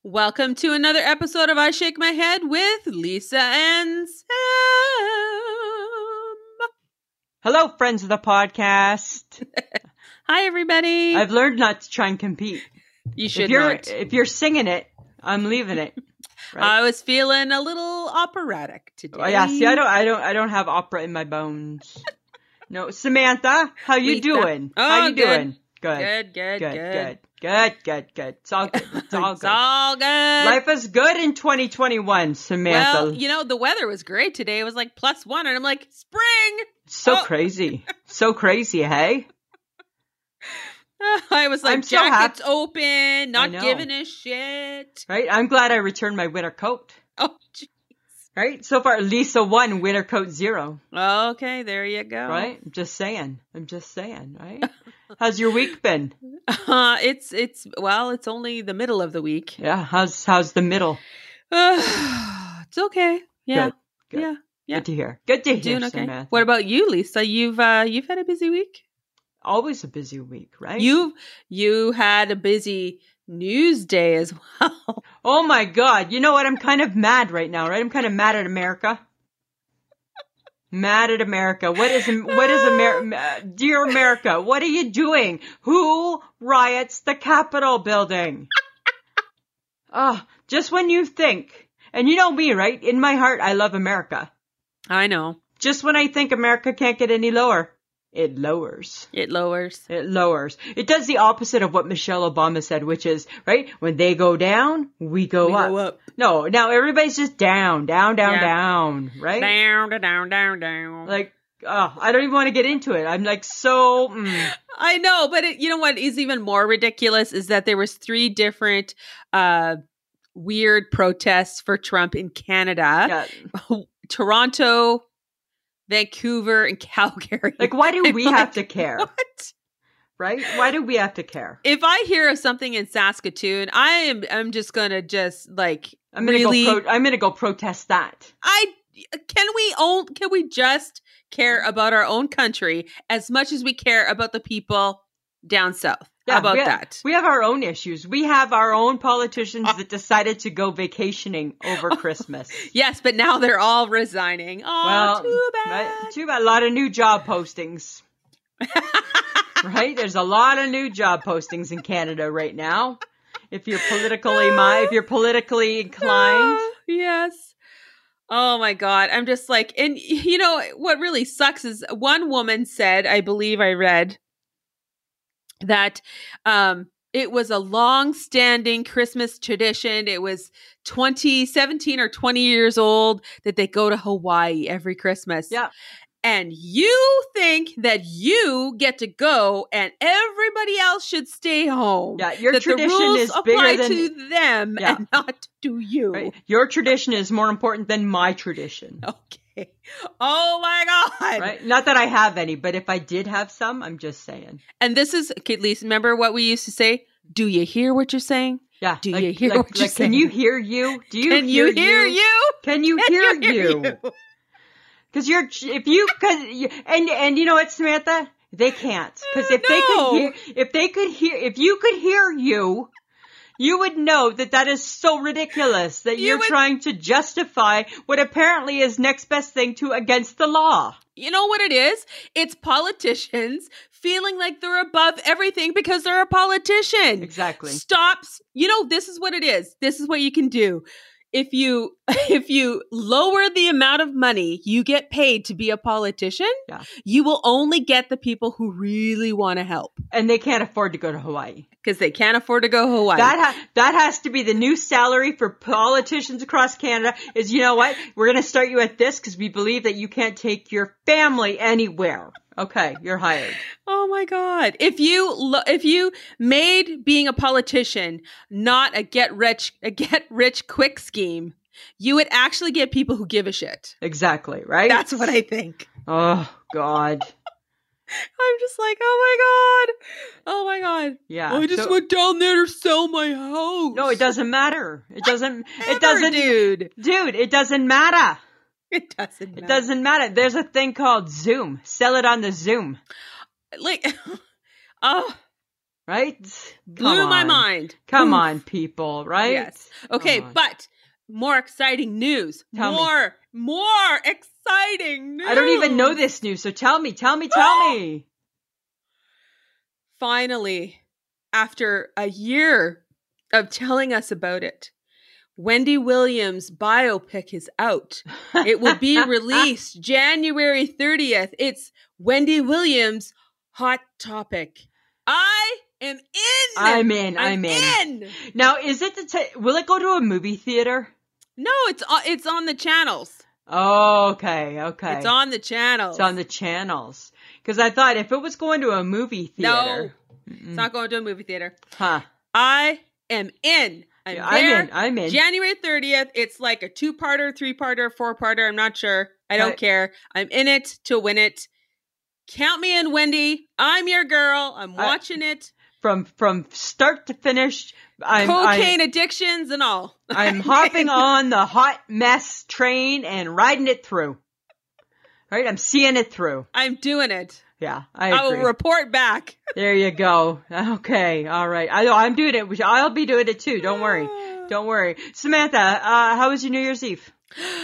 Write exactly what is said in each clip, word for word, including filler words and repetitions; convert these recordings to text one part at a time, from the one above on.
Welcome to another episode of I Shake My Head with Lisa and Sam. Hello, friends of the podcast. Hi, everybody. I've learned not to try and compete. You should if you're, not. If you're singing it, I'm leaving it. Right? I was feeling a little operatic today. Oh, yeah, see, I don't, I don't, I don't have opera in my bones. No, Samantha, how you Lisa. doing? Oh, how you good. doing? Good. Good, good, Good, good. good, good, good, good. It's all good. It's all It's good. all good. Life is good in twenty twenty-one, Samantha. Well, you know, the weather was great today. It was like plus one, and I'm like, spring! so oh. crazy. So crazy, hey? I was like, I'm so jackets happy. open, not know. giving a shit. Right? I'm glad I returned my winter coat. Oh, jeez. Right? So far, Lisa one, winter coat zero. Okay, there you go. Right? I'm just saying. I'm just saying, right? How's your week been? Uh, it's, it's, well, it's only the middle of the week. Yeah, how's how's the middle? Uh, it's okay. Yeah. Good, good. Yeah. Yeah. Good to hear. Good to hear, Doing okay. Samantha. What about you, Lisa? You've, uh, you've had a busy week? Always a busy week, right? You, you had a busy news day as well. Oh my God. You know what? I'm kind of mad right now, right? I'm kind of mad at America. Mad at America. What is, what is America? Dear America, what are you doing? Who riots the Capitol building? Oh, just when you think, and you know me, right? In my heart, I love America. I know. Just when I think America can't get any lower, it lowers. It lowers. It lowers. It does the opposite of what Michelle Obama said, which is, right, when they go down, we go We up. go up. No, now everybody's just down, down, down, Yeah. down, right? Down, down, down, down. Like, oh, I don't even want to get into it. I'm like so, mm, I know, but it, you know what is even more ridiculous is that there was three different uh, weird protests for Trump in Canada. yeah. Toronto, Vancouver, and Calgary. Like, why do I'm we like, have to care, What? right? Why do we have to care? If I hear of something in Saskatoon, I am I'm just gonna just like I'm gonna really go. Pro- I'm gonna go protest that. I can we own can we just care about our own country as much as we care about the people down south? How about we have, that? We have our own issues. We have our own politicians that decided to go vacationing over Christmas. Yes, but now they're all resigning. Oh, Well, too bad. right, too bad. A lot of new job postings. Right? There's a lot of new job postings in Canada right now. If you're politically mi- if you're politically inclined. Ah, yes. Oh my God. I'm just like, and you know, what really sucks is one woman said, I believe I read, that um, it was a long-standing Christmas tradition. It was twenty seventeen or twenty years old that they go to Hawaii every Christmas. Yeah. And you think that you get to go and everybody else should stay home. Yeah, your that tradition the rules is apply bigger than to them Yeah. and not to you. right? Your tradition is more important than my tradition. Okay. Oh my God. Right? Not that I have any, but if I did have some, I'm just saying. And this is, okay, Lisa, remember what we used to say? Do you hear what you're saying? Yeah. Do like, you hear like, what you're like, Can saying? you hear you? Do you Can hear you hear you? Can you Can hear you hear you? you? Because you're, if you, cause you, and, and you know what, Samantha? They can't. Because if they No. could hear, if they could hear, if you could hear you, you would know that that is so ridiculous that You you're would- trying to justify what apparently is next best thing to against the law. You know what it is? It's politicians feeling like they're above everything because they're a politician. Exactly. Stop. You know, this is what it is. This is what you can do. If you if you lower the amount of money you get paid to be a politician, Yeah. you will only get the people who really want to help And they can't afford to go to Hawaii. because they can't afford to go to Hawaii. That ha- that has to be the new salary for politicians across Canada is, you know what? We're going to start you at this because we believe that you can't take your family anywhere. Okay, you're hired. Oh my God. If you lo- if you made being a politician not a get rich a get rich quick scheme, you would actually get people who give a shit. Exactly, right? That's what I think. Oh, God. I'm just like, oh my God. Oh my God. Yeah. I just so- went down there to sell my house. No, it doesn't matter. It doesn't, Whatever, it doesn't, dude. dude, it doesn't matter. It doesn't matter. It doesn't matter. There's a thing called Zoom. Sell it on the Zoom. Like, oh, right? Blew Come my on. mind. Come Oof. on, people, right? Yes. Okay, Come on. but more exciting news. Tell me. more, more exciting news. I don't even know this news, so tell me, tell me, tell me. Finally, after a year of telling us about it, Wendy Williams' biopic is out. It will be released January thirtieth. It's Wendy Williams' Hot Topic. I am in. I'm in. I'm, I'm in. in. Now, is it the t- will it go to a movie theater? No, it's on, it's on the channels. Oh, okay, okay. It's on the channels. It's on the channels. Because I thought if it was going to a movie theater. No, it's not going to a movie theater. Huh. I am in. I'm, Yeah, there. I'm in. I'm in. January thirtieth. It's like a two-parter, three-parter, four-parter. I'm not sure. I don't But- care. I'm in it to win it. Count me in, Wendy. I'm your girl. I'm I- watching it. From from start to finish, I'm Cocaine I, addictions and all. I'm hopping on the hot mess train and riding it through. Right? I'm seeing it through. I'm doing it. Yeah, I I agree. will report back. There you go. Okay, all right. I know I'm doing it. I'll be doing it too. Don't worry. Don't worry. Samantha, uh, how was your New Year's Eve?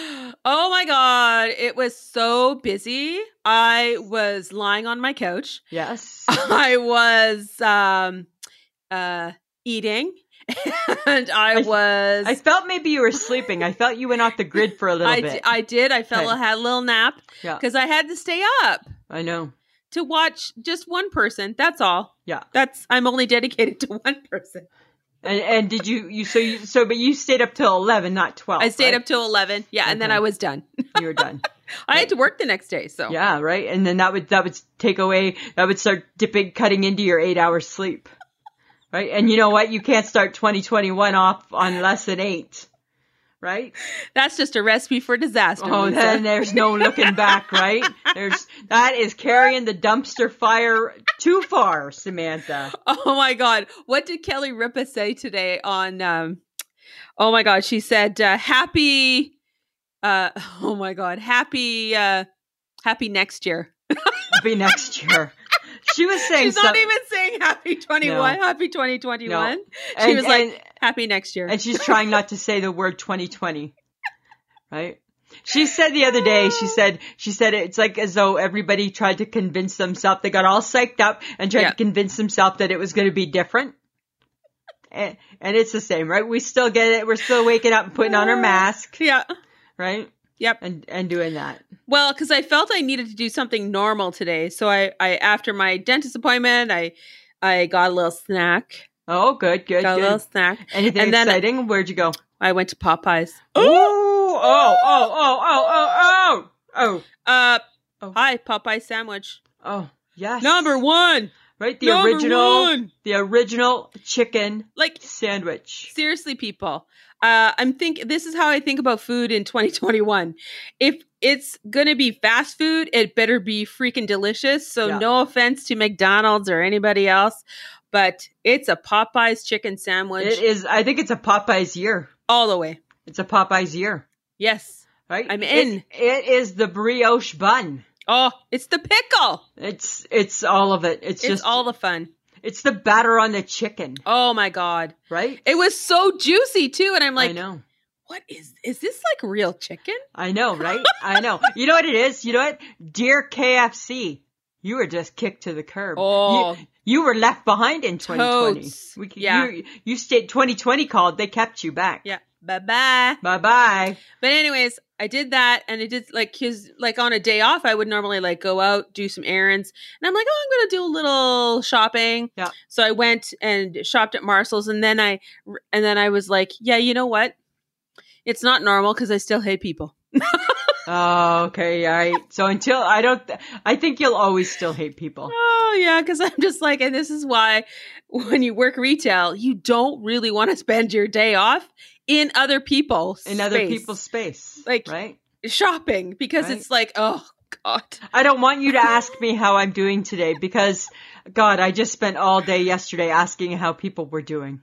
Oh my God. It was so busy. I was lying on my couch. Yes. I was um, uh, eating. And I, I- was. I felt maybe you were sleeping. I felt you went off the grid for a little I, bit. d- I did. I felt Okay. I had a little nap Yeah. because I had to stay up I know. to watch just one person. That's all. Yeah. That's I'm only dedicated to one person. And and did you you so you so but you stayed up till eleven, not twelve. I stayed right? up till eleven. Yeah, and then Okay. I was done. You were done. I had to work the next day, so Yeah, right. And then that would that would take away that would start dipping cutting into your eight hours sleep. Right? And you know what? You can't start twenty twenty-one off on less than eight. Right? that's just a recipe for disaster. Oh, Lisa. then there's no looking back, right? There's that is carrying the dumpster fire too far, Samantha. Oh my God. What did Kelly Ripa say today on, um, oh my God. She said, uh, happy, uh, oh my God, happy, uh, happy next year. Be next year. She was saying She's not some- even saying happy twenty-one, No. happy twenty twenty-one. No. She And- was like, and- happy next year. And she's trying not to say the word twenty twenty. Right? She said the other day, she said, she said it's like as though everybody tried to convince themselves, they got all psyched up and tried Yeah. to convince themselves that it was going to be different. And, and it's the same, right? We still get it. We're still waking up and putting on our mask, Yeah. right? Yep. And, and doing that. Well, because I felt I needed to do something normal today. So I, I after my dentist appointment, I, I got a little snack. Oh, good, good, Got a little good. snack. Anything and then- exciting? Where'd you go? I went to Popeyes. Ooh, oh, oh, oh, oh, oh, oh, Uh, Oh. hi, Popeye sandwich. oh, yes. Number one. Right? The Number original, one. the original chicken Like, sandwich. seriously, people. Uh, I'm think this is how I think about food in twenty twenty-one. If it's gonna be fast food, it better be freaking delicious. So Yeah. no offense to McDonald's or anybody else, but it's a Popeyes chicken sandwich It is, I think it's a Popeyes year. all the way. It's a Popeyes year, Yes. right? I'm It- in. it is the brioche bun. Oh, it's the pickle. It's, it's all of it. It's, It's just, all the fun. it's the batter on the chicken, Oh my God. right? It was so juicy too. And I'm I like, know. what is, is this like real chicken? I know, right? I know. You know what it is? You know what? Dear K F C, you were just kicked to the curb. Oh. You, you were left behind in twenty twenty. Totes. We, Yeah. You, you stayed, twenty twenty called, they kept you back. Yeah. Bye bye. Bye bye. But anyways, I did that, and it did like his like on a day off. I would normally like go out, do some errands, and I'm like, oh, I'm gonna do a little shopping. Yeah. So I went and shopped at Marshall's, and then I and then I was like, yeah, you know what? It's not normal because I still hate people. Oh, okay, all right. So until I don't, I think you'll always still hate people. Oh yeah, because I'm just like, and this is why when you work retail, you don't really want to spend your day off in other people's In other space. people's space. Like- right? shopping because Right. it's like, oh God. I don't want you to ask me how I'm doing today because, God, I just spent all day yesterday asking how people were doing.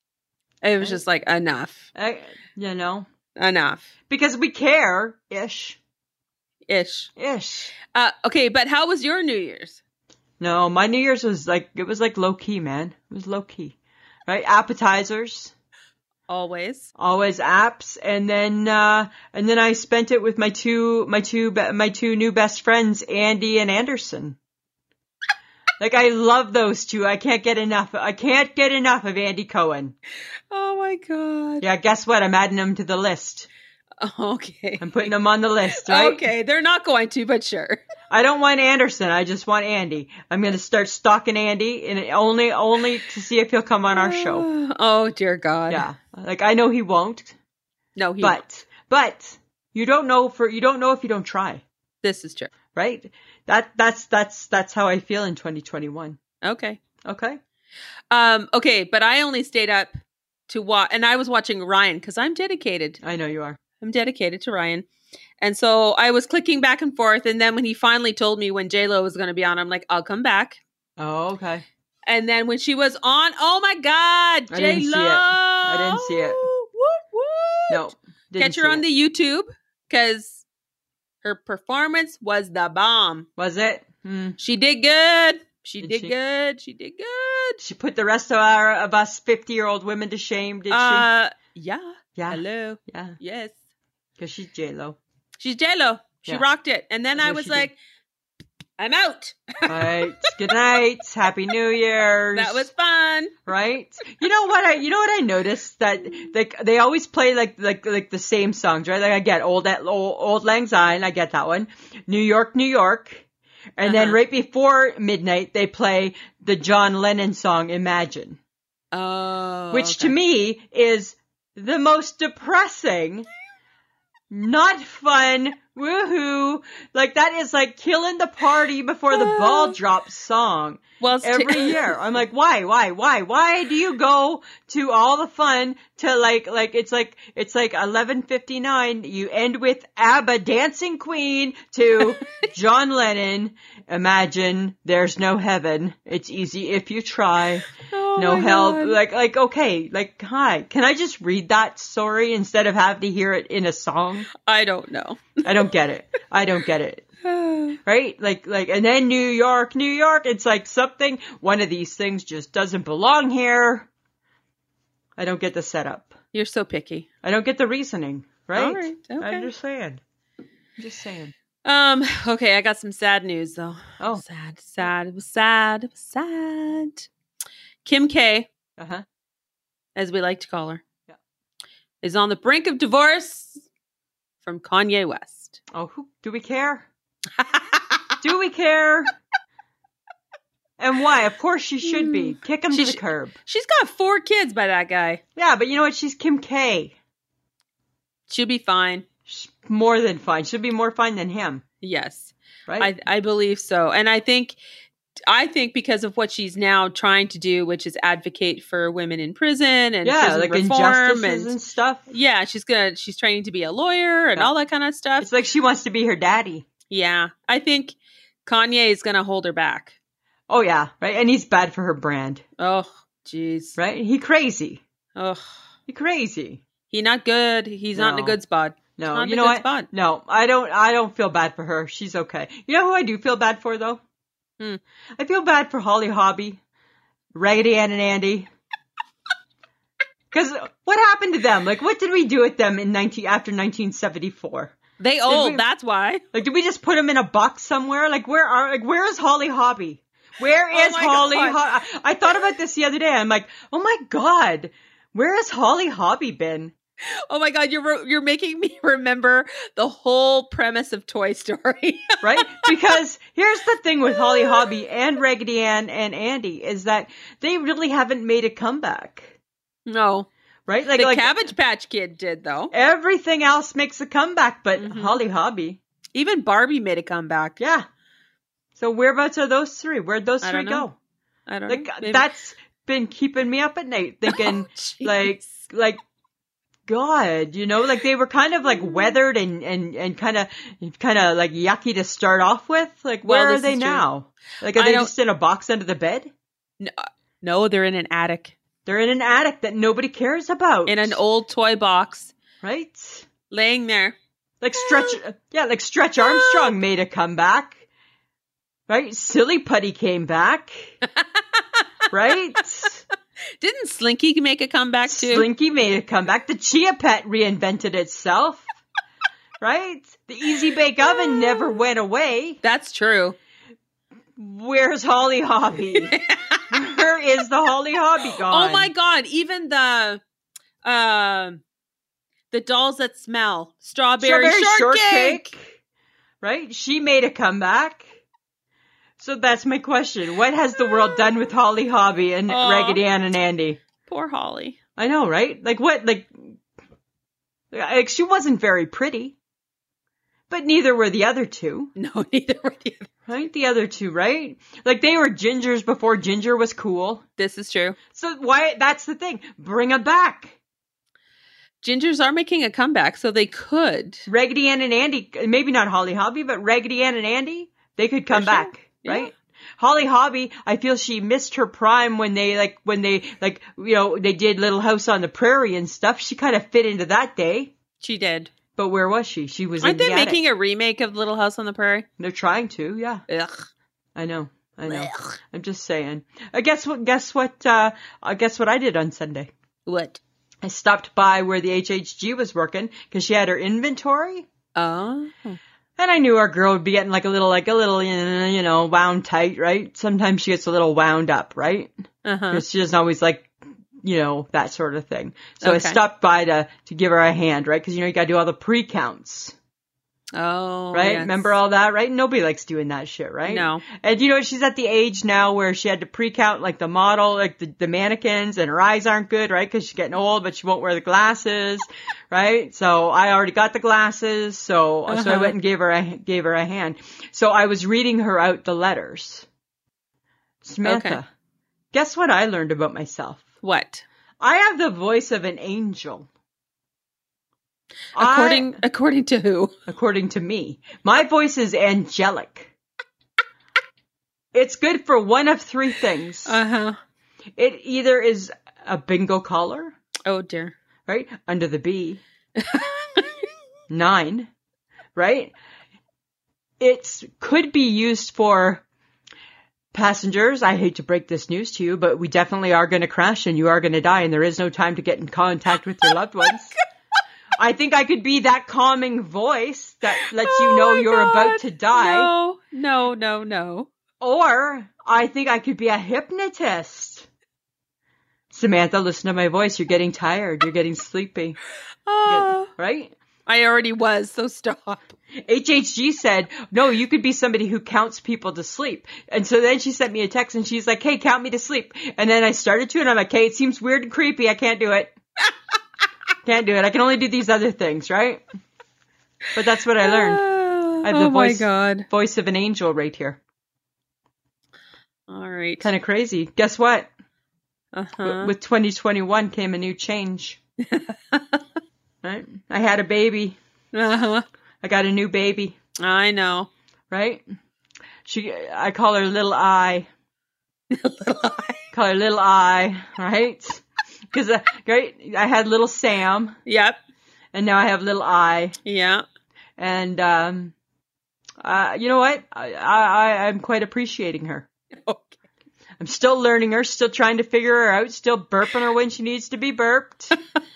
It was just like enough, I, you know, enough, because we care, ish, ish. ish. Uh, okay, but how was your New Year's? No, my New Year's was like, it was like low key, man. It was low key, right? Appetizers, Always. always apps. And then, uh, and then I spent it with my two, my two, be- my two new best friends, Andy and Anderson. Like, I love those two. I can't get enough. I can't get enough of Andy Cohen. Oh my God. Yeah, guess what? I'm adding him to the list. Okay. I'm putting him on the list, right? Okay. They're not going to, but sure. I don't want Anderson. I just want Andy. I'm going to start stalking Andy and only, only to see if he'll come on our show. Oh, dear God. Yeah. Like, I know he won't, No, he but, but you don't know for, you don't know if you don't try, This is true. right? That, that's, that's, that's how I feel in twenty twenty-one. Okay. Okay. Um, okay, but I only stayed up to watch, and I was watching Ryan because I'm dedicated. I know you are. I'm dedicated to Ryan. And so I was clicking back and forth. And then when he finally told me when J-Lo was going to be on, I'm like, I'll come back. Oh, okay. And then when she was on, oh my God, J-Lo. I didn't see it. I didn't see it. Woot, woot. No. Didn't Catch her see on it. the YouTube because her performance was the bomb. Was it? Hmm. She did good. She Did did she? good. She did good. She put the rest of our, of us fifty-year-old women to shame, did she? Uh, yeah. Yeah. Hello. Yeah. Yes. Because she's J-Lo. She's J-Lo. She Yeah. rocked it. And then I I know was she did. like, I'm out. All right. Good night. Happy New Year's. That was fun. right. You know what I? You know what I noticed that like they always play like like like the same songs, right? Like I get old old, old Lang Syne, I get that one. New York, New York, and then Uh-huh. right before midnight they play the John Lennon song Imagine, Oh. which okay. to me is the most depressing, not fun. Woohoo! Like that is like killing the party before the ball drops song. well, it's t- Every year. I'm like, why, why, why, why do you go to all the fun to like, like, it's like, it's like eleven fifty-nine. You end with ABBA Dancing Queen to John Lennon. Imagine there's no heaven. It's easy if you try. Oh No my help. God. Like, like, okay, like, hi, can I just read that story instead of having to hear it in a song? I don't know. I don't get it. I don't get it. Right? Like, like, and then New York, New York, it's like something, one of these things just doesn't belong here. I don't get the setup. You're so picky. I don't get the reasoning, right? All right, okay. I'm just saying. I'm just saying. Um, okay, I got some sad news though. Oh. Sad, sad. It was sad. It was sad. Kim K, Uh-huh. as we like to call her, Yeah. is on the brink of divorce from Kanye West. Oh, who, do we care? Do we care? And why? Of course she should be. Kick him She to the sh- curb. She's got four kids by that guy. Yeah, but you know what? She's Kim K. She'll be fine. She's more than fine. She'll be more fine than him, Yes. right? I, I believe so. And I think I think because of what she's now trying to do, which is advocate for women in prison and yeah, prison like reform injustices and, and stuff. yeah, she's gonna she's training to be a lawyer and Yeah. all that kind of stuff. It's like she wants to be her daddy. Yeah. I think Kanye is gonna hold her back. Oh yeah, right? And he's bad for her brand, Oh, jeez. right? He crazy. Oh, He crazy. he not good. He's not in a No. good spot. No, Not in you a know good what? spot. No, I don't, I don't feel bad for her. She's okay. You know who I do feel bad for though? Hmm. I feel bad for Holly Hobby, Raggedy Ann and Andy. Cause what happened to them? Like what did we do with them in nineteen, after nineteen seventy-four? They old, we- that's why. Like did we just put them in a box somewhere? Like where are, like where is Holly Hobby? Where Oh is my Holly God. Ho- I thought about this the other day. I'm like, oh my God, where has Holly Hobby been? Oh my God, you're re- you're making me remember the whole premise of Toy Story. Right? Because here's the thing with Holly Hobby and Raggedy Ann and Andy is that they really haven't made a comeback. No, Right? Like, the like Cabbage Patch Kid did though. everything else makes a comeback, but Mhm. Holly Hobby. Even Barbie made a comeback. Yeah. So whereabouts are those three? Where'd those I three don't know. go? I don't Like know. Maybe- that's been keeping me up at night thinking Oh, jeez. like like God, you know, like they were kind of like weathered and and and kind of kind of like yucky to start off with. Like Well, where are this they is true. now? Like are I they don't- just in a box under the bed? no, they're in an attic They're in an attic that nobody cares about. in an old toy box, right? laying there. Like Stretch, yeah, like Stretch Armstrong made a comeback. Right? Silly Putty came back. Right? Didn't Slinky make a comeback too? Slinky made a comeback. The Chia Pet reinvented itself. Right? The Easy Bake Oven never went away. That's true. Where's Holly Hobby? Where is the Holly Hobby gone? Oh my God. Even the, uh, the dolls that smell. Strawberry, Strawberry shortcake. shortcake. Right? She made a comeback. So that's my question. What has the world done with Holly Hobby and Aw. Raggedy Ann and Andy? Poor Holly. I know, right? Like what? Like, like she wasn't very pretty. But neither were the other two. No, neither were the other. Right? The other two, right? Like they were gingers before ginger was cool. This is true. So why, that's the thing. Bring them back. Gingers are making a comeback, so they could. Raggedy Ann and Andy, maybe not Holly Hobby, but Raggedy Ann and Andy, they could come For sure. back. Right? Yeah. Holly Hobby, I feel she missed her prime when they like, when they like, you know, they did Little House on the Prairie and stuff. She kind of fit into that day. She did. But where was she? She was Aren't in they the attic. making a remake of Little House on the Prairie? They're trying to, yeah. Ugh. I know. I know. Ugh. I'm just saying. Uh, guess what, guess what, uh, uh, guess what I did on Sunday? What? I stopped by where the H H G was working because she had her inventory. Oh. And I knew our girl would be getting like a little, like a little, you know, wound tight, right? Sometimes she gets a little wound up, right? Uh-huh. Because she doesn't always like, you know, that sort of thing. So I Okay. stopped by to, to give her a hand, right? Because, you know, you got to do all the pre-counts, Oh. right? Yes. Remember all that, right? Nobody likes doing that shit, right? No. And, you know, she's at the age now where she had to pre-count like the model, like the, the mannequins, and her eyes aren't good, right? Because she's getting old, but she won't wear the glasses, right? So I already got the glasses, so so I Uh-huh. went and gave her a gave her a hand. So I was reading her out the letters. Samantha, Okay. guess what I learned about myself? What? I have the voice of an angel. According I, according to who? according to me, my voice is angelic. It's good for one of three things. Uh-huh. It either is a bingo collar, Oh dear. right? Under the B. Nine, right? It could be used for passengers. I hate to break this news to you, but we definitely are going to crash and you are going to die and there is no time to get in contact with your loved ones. I think I could be that calming voice that lets Oh you know my you're God. about to die. No, no, no, no. Or I think I could be a hypnotist. Samantha, listen to my voice. You're getting tired. You're getting sleepy. Oh, Right? I already was, so stop. H H G said, no, you could be somebody who counts people to sleep. And so then she sent me a text and she's like, hey, count me to sleep. And then I started to and I'm like, hey, it seems weird and creepy. I can't do it. Can't do it. I can only do these other things, right? But that's what I learned. I have oh the my voice, God. voice of an angel right here. All right. Kind of crazy. Guess what? Uh-huh. With twenty twenty-one came a new change. Right? I had a baby. Uh-huh. I got a new baby. I know. Right? She, I call her Little Eye. Little eye. Call her Little Eye, right? Because, uh, right, I had Little Sam, Yep. and now I have Little Eye. Yeah. And, um, uh, you know what? I, I, I'm quite appreciating her. Okay. I'm still learning her, still trying to figure her out, still burping her when she needs to be burped.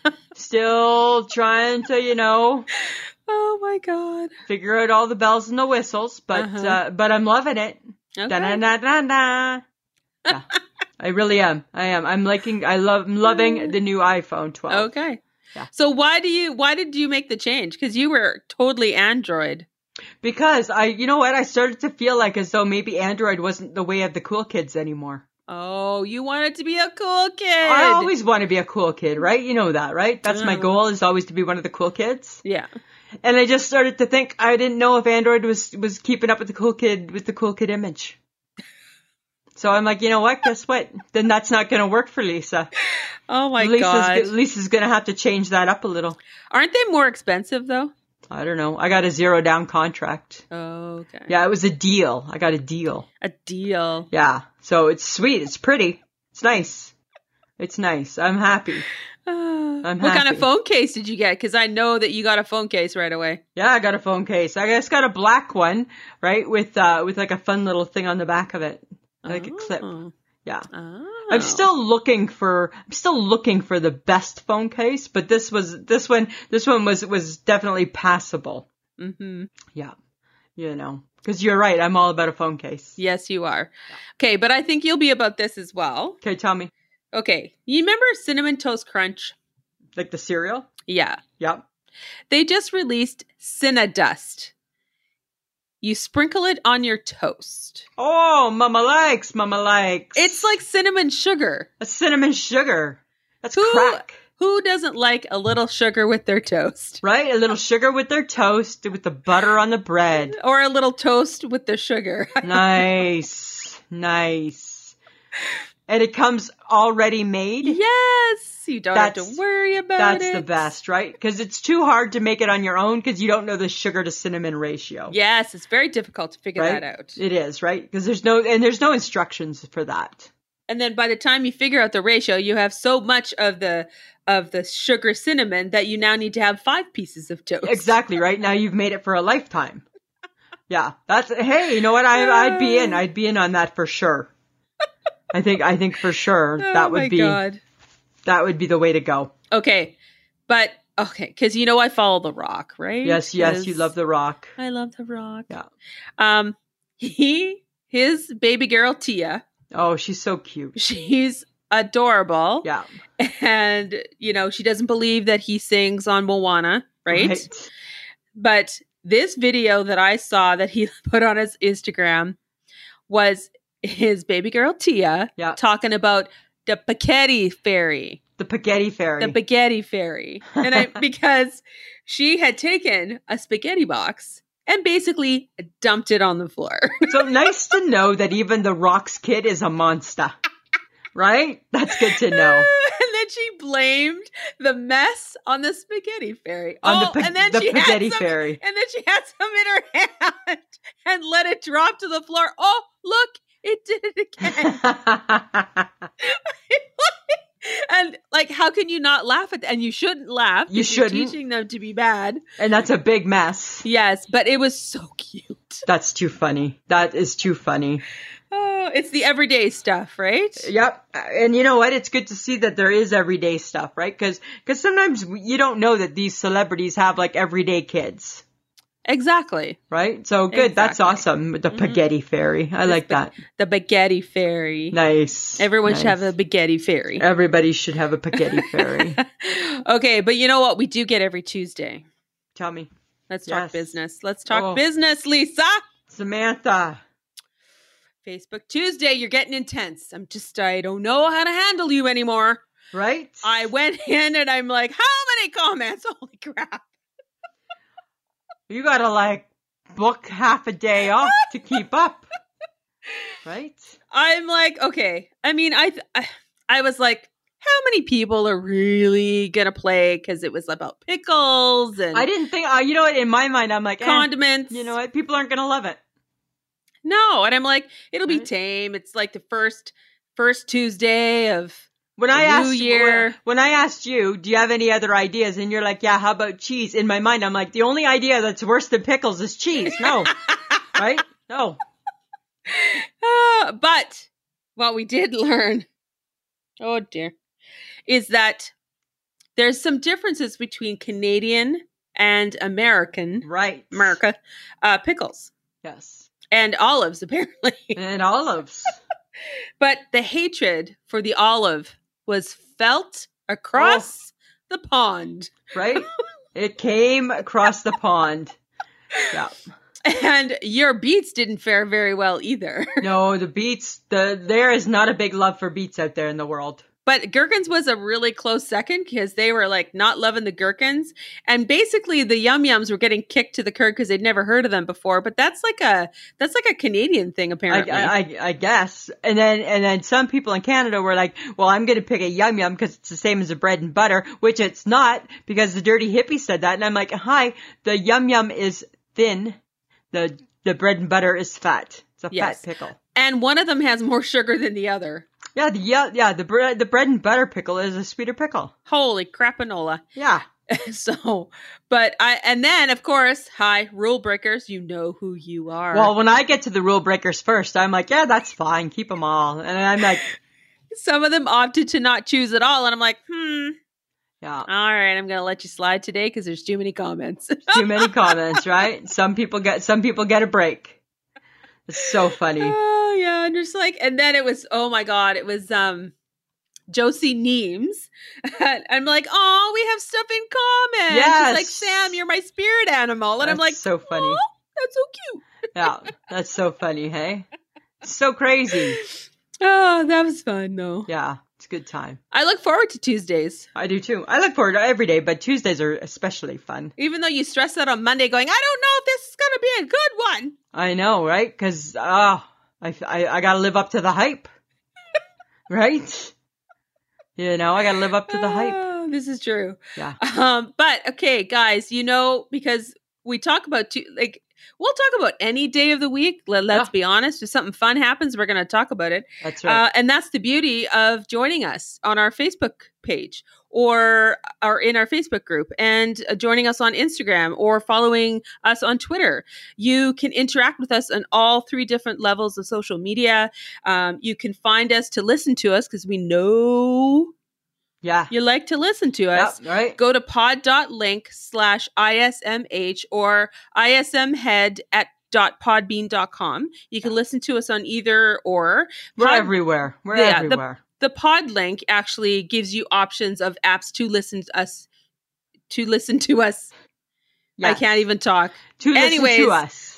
Still trying to, you know, Oh my God. figure out all the bells and the whistles, but, Uh-huh. uh, but I'm loving it. Okay. Da-da-da-da-da. Yeah, I really am. I am. I'm liking, I love, I'm loving the new iPhone twelve. Okay. Yeah. So why do you why did you make the change? Because you were totally Android. Because I, you know what? I started to feel like as though maybe Android wasn't the way of the cool kids anymore. Oh, you wanted to be a cool kid. I always want to be a cool kid, right? You know that, right? That's my Oh. goal, is always to be one of the cool kids. Yeah. And I just started to think, I didn't know if Android was, was keeping up with the cool kid, with the cool kid image. So I'm like, you know what? Guess what? Then that's not going to work for Lisa. Oh my Lisa's, God. Lisa's going to have to change that up a little. Aren't they more expensive though? I don't know. I got a zero down contract. Oh, okay. Yeah, it was a deal. I got a deal. A deal. Yeah. So it's sweet. It's pretty. It's nice. It's nice. I'm happy. Uh, I'm what kind happy. of phone case did you get? Because I know that you got a phone case right away. Yeah, I got a phone case. I just got a black one, right, with uh with like a fun little thing on the back of it, like oh. a clip. Yeah. Oh. I'm still looking for I'm still looking for the best phone case, but this was this one this one was was definitely passable. Mm-hmm. Yeah. You know, because you're right. I'm all about a phone case. Yes, you are. Okay, but I think you'll be about this as well. Okay, tell me. Okay, you remember Cinnamon Toast Crunch? Like the cereal? Yeah. Yep. They just released Cinnadust. You sprinkle it on your toast. Oh, mama likes, mama likes. It's like cinnamon sugar. A cinnamon sugar. That's Who- crack. Who doesn't like a little sugar with their toast? Right? A little sugar with their toast, with the butter on the bread. Or a little toast with the sugar. Nice. Nice. And it comes already made? Yes! You don't have That's- to worry about That's it. the best, right? Because it's too hard to make it on your own because you don't know the sugar to cinnamon ratio. Yes, it's very difficult to figure Right? that out. It is, right? Because there's no, and there's no instructions for that. And then by the time you figure out the ratio, you have so much of the of the sugar cinnamon that you now need to have five pieces of toast. Exactly, right? Now you've made it for a lifetime. Yeah, that's, hey, you know what? I, I'd be in. I'd be in on that for sure. I think, I think for sure Oh that would my be, God. that would be the way to go. Okay. But okay, because you know I follow The Rock, right? Yes, yes, you 'Cause love The Rock. I love The Rock. Yeah. Um he his baby girl Tia, Oh, she's so cute. she's adorable. Yeah. And you know, she doesn't believe that he sings on Moana, right? But this video that I saw that he put on his Instagram was his baby girl Tia Yeah. talking about the spaghetti fairy. The spaghetti fairy. The spaghetti fairy. And I because she had taken a spaghetti box and basically dumped it on the floor. So nice to know that even The Rock's kid is a monster. Right? That's good to know. And then she blamed the mess on the spaghetti fairy. On the oh, pa- and then the she had spaghetti some, fairy. And then she had some in her hand and let it drop to the floor. Oh, look, it did it again. And like, how can you not laugh at that? And you shouldn't laugh. You 'cause you're shouldn't. teaching them to be bad. And that's a big mess. Yes, but it was so cute. That's too funny. That is too funny. Oh, it's the everyday stuff, right? Yep. And you know what? It's good to see that there is everyday stuff, right? Because sometimes you don't know that these celebrities have like everyday kids, Exactly. right? So good. That's Exactly. awesome. The spaghetti fairy. I like that. The spaghetti fairy. Nice. Everyone should Nice. have a spaghetti fairy. Everybody should have a spaghetti fairy. Okay, but you know what we do get every Tuesday? Tell me. Let's talk Yes. business. Let's talk Oh. business, Lisa. Samantha. Facebook Tuesday, you're getting intense. I'm just, I don't know how to handle you anymore. Right? I went in and I'm like, how many comments? Holy crap. You gotta like book half a day off to keep up. Right? I'm like, okay. I mean, I, I, I was like, how many people are really going to play? Because it was about pickles and I didn't think, uh, you know what? In my mind, I'm like, eh, condiments. you know what? People aren't gonna love it. No. And I'm like, it'll be Right. tame. It's like the first, first Tuesday of When I New asked Year. when, when I asked you, do you have any other ideas? And you're like, yeah, how about cheese? In my mind, I'm like, the only idea that's worse than pickles is cheese. No. Right? No. Uh, but what we did learn, oh dear, is that there's some differences between Canadian and American, Right. America, uh, pickles Yes. and olives, apparently. And olives. But the hatred for the olive was felt across the pond. Right? It came across the pond. Yeah. And your beets didn't fare very well either. No, the beets, the there is not a big love for beets out there in the world. But gherkins was a really close second because they were like not loving the gherkins. And basically the yum yums were getting kicked to the curb because they'd never heard of them before. But that's like a that's like a Canadian thing, I, apparently. I, I, I guess. And then, and then some people in Canada were like, well, I'm going to pick a yum yum because it's the same as a bread and butter, which it's not because the dirty hippie said that. And I'm like, hi, the yum yum is thin. The, the bread and butter is fat. It's a Yes. fat pickle. And one of them has more sugar than the other. Yeah, the yeah, yeah the bread the bread and butter pickle is a sweeter pickle. Holy crapanola. Yeah. So, but I, and then of course, hi, rule breakers, you know who you are. Well, when I get to the rule breakers first, I'm like, yeah, that's fine. Keep them all. And I'm like, some of them opted to not choose at all. And I'm like, hmm. Yeah. All right, I'm going to let you slide today because there's too many comments. Too many comments, right? Some people get, some people get a break. It's so funny. Oh yeah. And just like, and then it was, oh my God, it was, um, Josie Neems. I'm like, oh, we have stuff in common. Yes. She's like, Sam, you're my spirit animal. And That's I'm like, so funny. oh, that's so cute. Yeah, that's so funny, hey? So crazy. Oh, that was fun though. Yeah, it's a good time. I look forward to Tuesdays. I do too. I look forward to every day, but Tuesdays are especially fun. Even though you stress out on Monday going, I don't know if this is going to be a good one. I know, right? Because, ah, uh, I, I, I gotta live up to the hype. Right? You know, I gotta live up to the hype. Oh, this is true. Yeah. Um, but okay, guys, you know, because we talk about two, like, we'll talk about any day of the week. Let, let's Yeah. be honest. If something fun happens, we're going to talk about it. That's right. Uh, and that's the beauty of joining us on our Facebook page or, or in our Facebook group and uh, joining us on Instagram or following us on Twitter. You can interact with us on all three different levels of social media. Um, you can find us to listen to us because we know yeah. you like to listen to us. Yep, right. Go to pod.link slash ISMH or ismhead at .podbean dot com. You can listen to us on either or. We're Pod- everywhere. We're Yeah, the- everywhere. The pod link actually gives you options of apps to listen to us. To listen to us. I Yes. can't even talk. To listen Anyways, to us.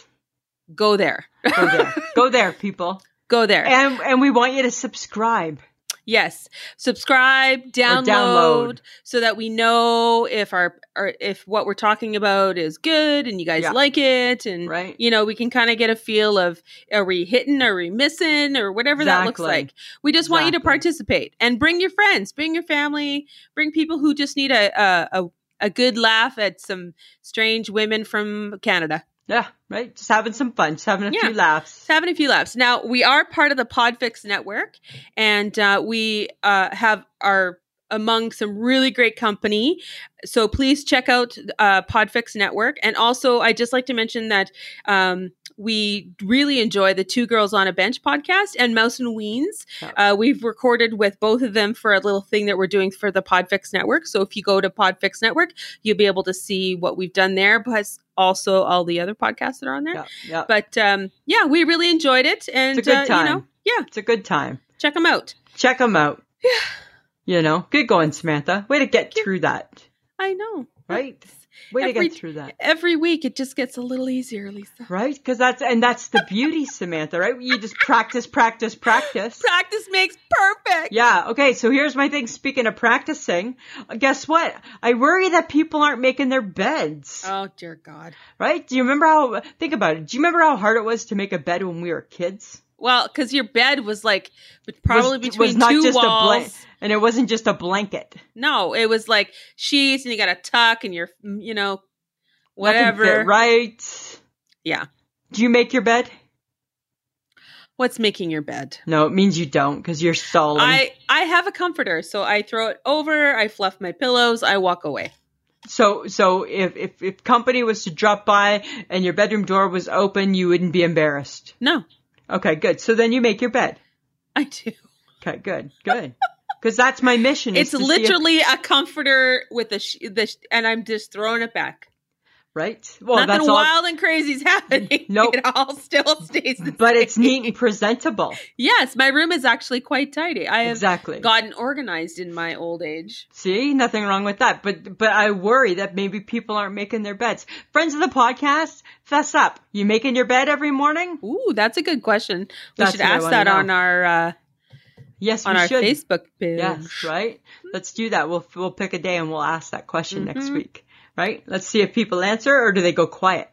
Go there. Go there. Go there, people. Go there. And and we want you to subscribe. Yes. Subscribe, download, download. so that we know if our or if what we're talking about is good and you guys Yeah. like it. And, Right. you know, we can kind of get a feel of, are we hitting, are we missing, or whatever that looks Exactly. like. We just want you to Exactly. participate and bring your friends, bring your family, bring people who just need a, a, a, a good laugh at some strange women from Canada. Yeah, right. Just having some fun. Just having a Yeah. few laughs. Just having a few laughs. Now, we are part of the Podfix network, and uh, we uh, have our among some really great company. So please check out uh, Podfix Network. And also, I just like to mention that um, we really enjoy the Two Girls on a Bench podcast and Mouse and Weens. Yeah. Uh, we've recorded with both of them for a little thing that we're doing for the Podfix Network. So if you go to Podfix Network, you'll be able to see what we've done there, but also all the other podcasts that are on there. Yeah, yeah. But um, yeah, we really enjoyed it. And, It's a good uh, time. you know, yeah, It's a good time. check them out. Check them out. Yeah. You know, good going, Samantha. Way to get through that. I know. Right? Way Every- to get through that. Every week it just gets a little easier, Lisa. Right? Because that's, and that's the beauty, Samantha, right? You just practice, practice, practice. Practice makes perfect. Yeah. Okay. So here's my thing. Speaking of practicing, uh, guess what? I worry that people aren't making their beds. Oh, dear God. Right? Do you remember how, think about it. Do you remember how hard it was to make a bed when we were kids? Well, because your bed was like probably was, between was not two just walls. A blanket, and it wasn't just a blanket. No, it was like sheets and you got to tuck and you're, you know, Nothing whatever. fit right. Yeah. Do you make your bed? What's making your bed? No, it means you don't because you're stalling. I, I have a comforter, so I throw it over, I fluff my pillows, I walk away. So, so if, if, if company was to drop by and your bedroom door was open, you wouldn't be embarrassed. No, Okay, good. So then you make your bed. I do. Okay, good, good. Because that's my mission. is It's to see if- literally a comforter with a, sh- the sh- and I'm just throwing it back. right. Well, Nothing that's all. wild and crazy is happening. Nope. It all still stays the But same. it's neat and presentable. Yes, my room is actually quite tidy. I have Exactly. gotten organized in my old age. See, nothing wrong with that. But but I worry that maybe people aren't making their beds. Friends of the podcast, fess up. You making your bed every morning? Ooh, that's a good question. We That's should what I ask wanna that know. on our uh, Yes, on we our should. Facebook page. Yes, right. Let's do that. We'll we'll pick a day and we'll ask that question next Mhm. week. Right? Let's see if people answer or do they go quiet.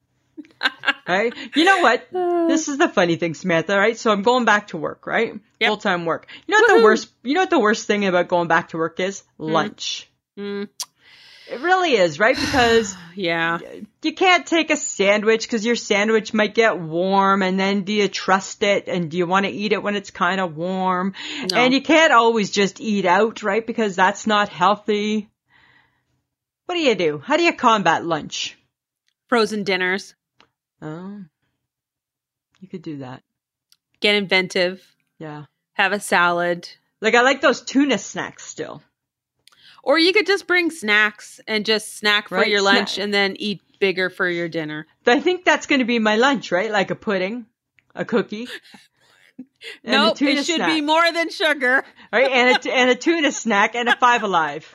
Right? You know what? Uh, This is the funny thing, Samantha, right? So I'm going back to work, right? Yep. Full-time work. You know what Woohoo. the worst, you know what the worst thing about going back to work is? Lunch. mm, It really is, right? Because Yeah. You can't take a sandwich because your sandwich might get warm, and then do you trust it, and do you want to eat it when it's kind of warm? No. And you can't always just eat out, right? Because that's not healthy. What do you do? How do you combat lunch? Frozen dinners. Oh, you could do that. Get inventive. Yeah. Have a salad. Like, I like those tuna snacks still. Or you could just bring snacks and just snack for Right, your lunch snack. and then eat bigger for your dinner. I think that's going to be my lunch, right? Like a pudding, a cookie. and a Nope, tuna it should snack, be more than sugar. right? And a, t- and a tuna snack and a Five Alive.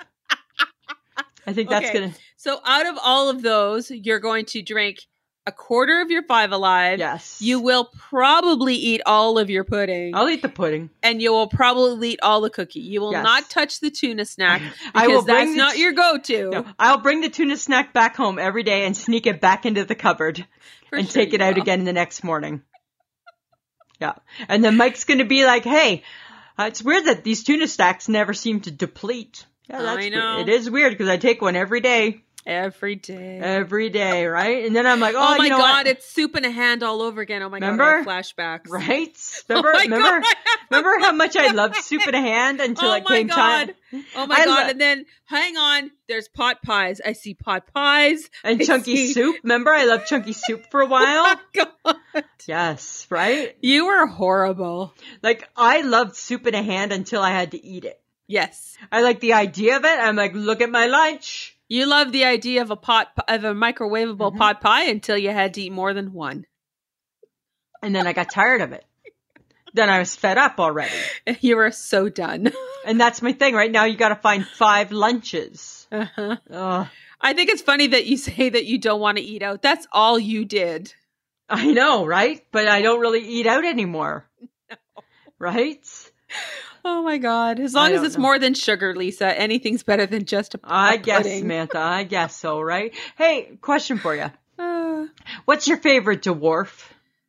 I think that's Okay. going to, So out of all of those, you're going to drink a quarter of your Five Alive. yes. You will probably eat all of your pudding. I'll eat the pudding. And you will probably eat all the cookie. You will Yes. not touch the tuna snack I will because bring that's the not t- your go-to. No, I'll bring the tuna snack back home every day and sneak it back into the cupboard For and sure take it you out will. again the next morning. Yeah. And then Mike's going to be like, hey, uh, it's weird that these tuna stacks never seem to deplete. Yeah, that's I weird. know. It is weird because I take one every day. Every day. Every day, right? And then I'm like, oh, oh my you know God, what? it's soup in a hand all over again. Oh my Remember? God, I have flashbacks. Right? Oh Remember, my remember, God. remember how much I loved soup in a hand until Oh it my came God. time? Oh my I God. lo- And then, hang on, there's pot pies. I see pot pies. And I chunky see- soup. Remember, I loved chunky soup for a while. Oh God. Yes, right? You were horrible. Like, I loved soup in a hand until I had to eat it. Yes. I like the idea of it. I'm like, look at my lunch. You loved the idea of a pot, of a microwavable Mhm. pot pie until you had to eat more than one. And then I got tired of it. Then I was fed up already. You were so done. And that's my thing. Right now, you got to find five lunches. Uh-huh. Ugh. I think it's funny that you say that you don't want to eat out. That's all you did. I know, right? But I don't really eat out anymore. No. Right? Oh my God. As long I as don't it's know. more than sugar, Lisa, anything's better than just a, a I guess, pudding. Samantha. I guess so, right? Hey, question for you. Uh, What's your favorite dwarf?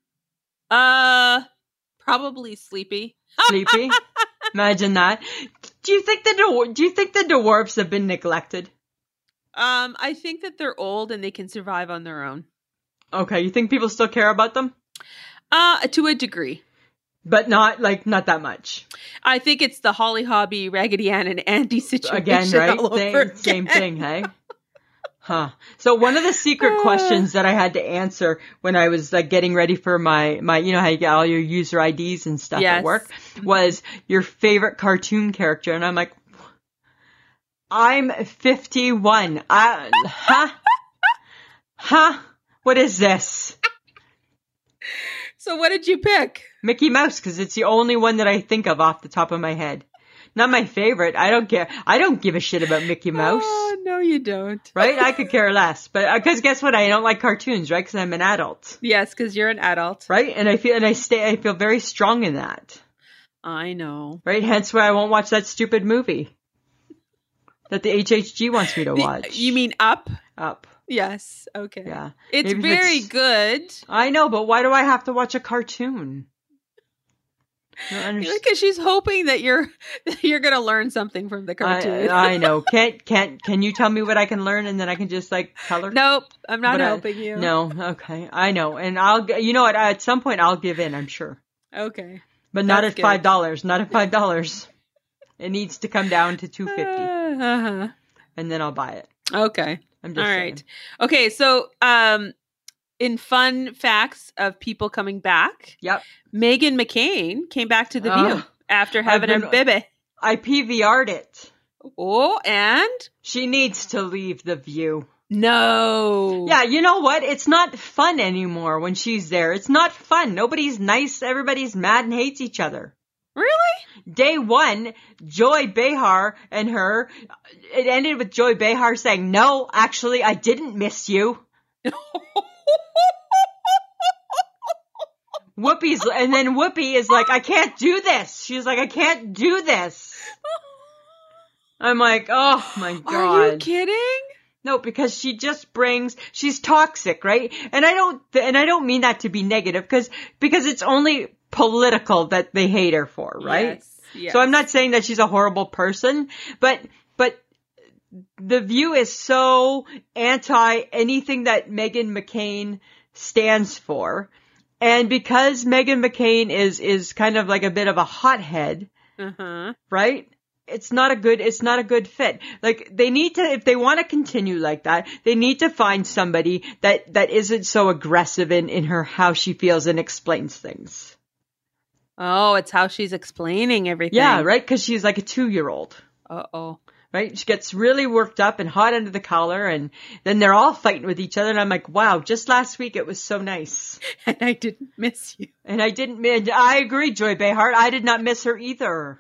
uh, probably Sleepy. Sleepy? Imagine that. Do you think the dwar- do you think the dwarves have been neglected? Um, I think that they're old and they can survive on their own. Okay, you think people still care about them? Uh, to a degree. But not, like, not that much. I think it's the Holly Hobby, Raggedy Ann, and Andy situation Again, right? all over Same, again. same thing, hey? Huh. So one of the secret Uh. questions that I had to answer when I was like getting ready for my, my, you know how you get all your user I Ds and stuff Yes. at work, was your favorite cartoon character. And I'm like, I'm fifty-one. I, huh? Huh? What is this? So what did you pick? Mickey Mouse, because it's the only one that I think of off the top of my head. Not my favorite. I don't care. I don't give a shit about Mickey Mouse. Oh, no, you don't. Right? I could care less. But, because guess what? I don't like cartoons, right? Because I'm an adult. Yes, because you're an adult. Right? And I feel, and I stay, I feel very strong in that. I know. Right? Hence why I won't watch that stupid movie that the H H G wants me to The- watch. you mean Up? Up. Yes. Okay. Yeah. It's Maybe if very it's- good. I know, but why do I have to watch a cartoon? I don't understand. Because she's hoping that you're that you're gonna learn something from the cartoon. I, I know. Can't, can't, can you tell me what I can learn and then I can just like tell her? Nope, I'm not But I- helping you. No. Okay. I know. And I'll, g- you know what? At some point I'll give in, I'm sure. Okay. But not That's at good. five dollars. Not at five dollars. It needs to come down to two fifty, Uh-huh. and then I'll buy it. Okay. I'm All just right. saying. Okay. So, um, in fun facts of people coming back, Yep. Megan McCain came back to the Ugh. View after having a been- baby. I P V R'd it. Oh, and She needs to leave the View. no. Yeah, you know what? It's not fun anymore when she's there. It's not fun. Nobody's nice. Everybody's mad and hates each other. Really? Day one, Joy Behar and her, it ended with Joy Behar saying, no, actually, I didn't miss you. Whoopi's, and then Whoopi is like, I can't do this. She's like, I can't do this. I'm like, oh my God. Are you kidding? No, because she just brings, she's toxic, right? And I don't, and I don't mean that to be negative, because, because it's only political that they hate her for, right? Yes. Yes. So I'm not saying that she's a horrible person, but, but The View is so anti anything that Meghan McCain stands for. And because Meghan McCain is, is kind of like a bit of a hothead, Uh-huh. right? It's not a good, it's not a good fit. Like, they need to, if they want to continue like that, they need to find somebody that, that isn't so aggressive in, in her, how she feels and explains things. Oh, it's how she's explaining everything. Yeah, right? Cause she's like a two-year-old. Uh-oh. Right? She gets really worked up and hot under the collar, and then they're all fighting with each other, and I'm like, wow, just last week it was so nice. And I didn't miss you. And I didn't, mi- I agree, Joy Behar, I did not miss her either.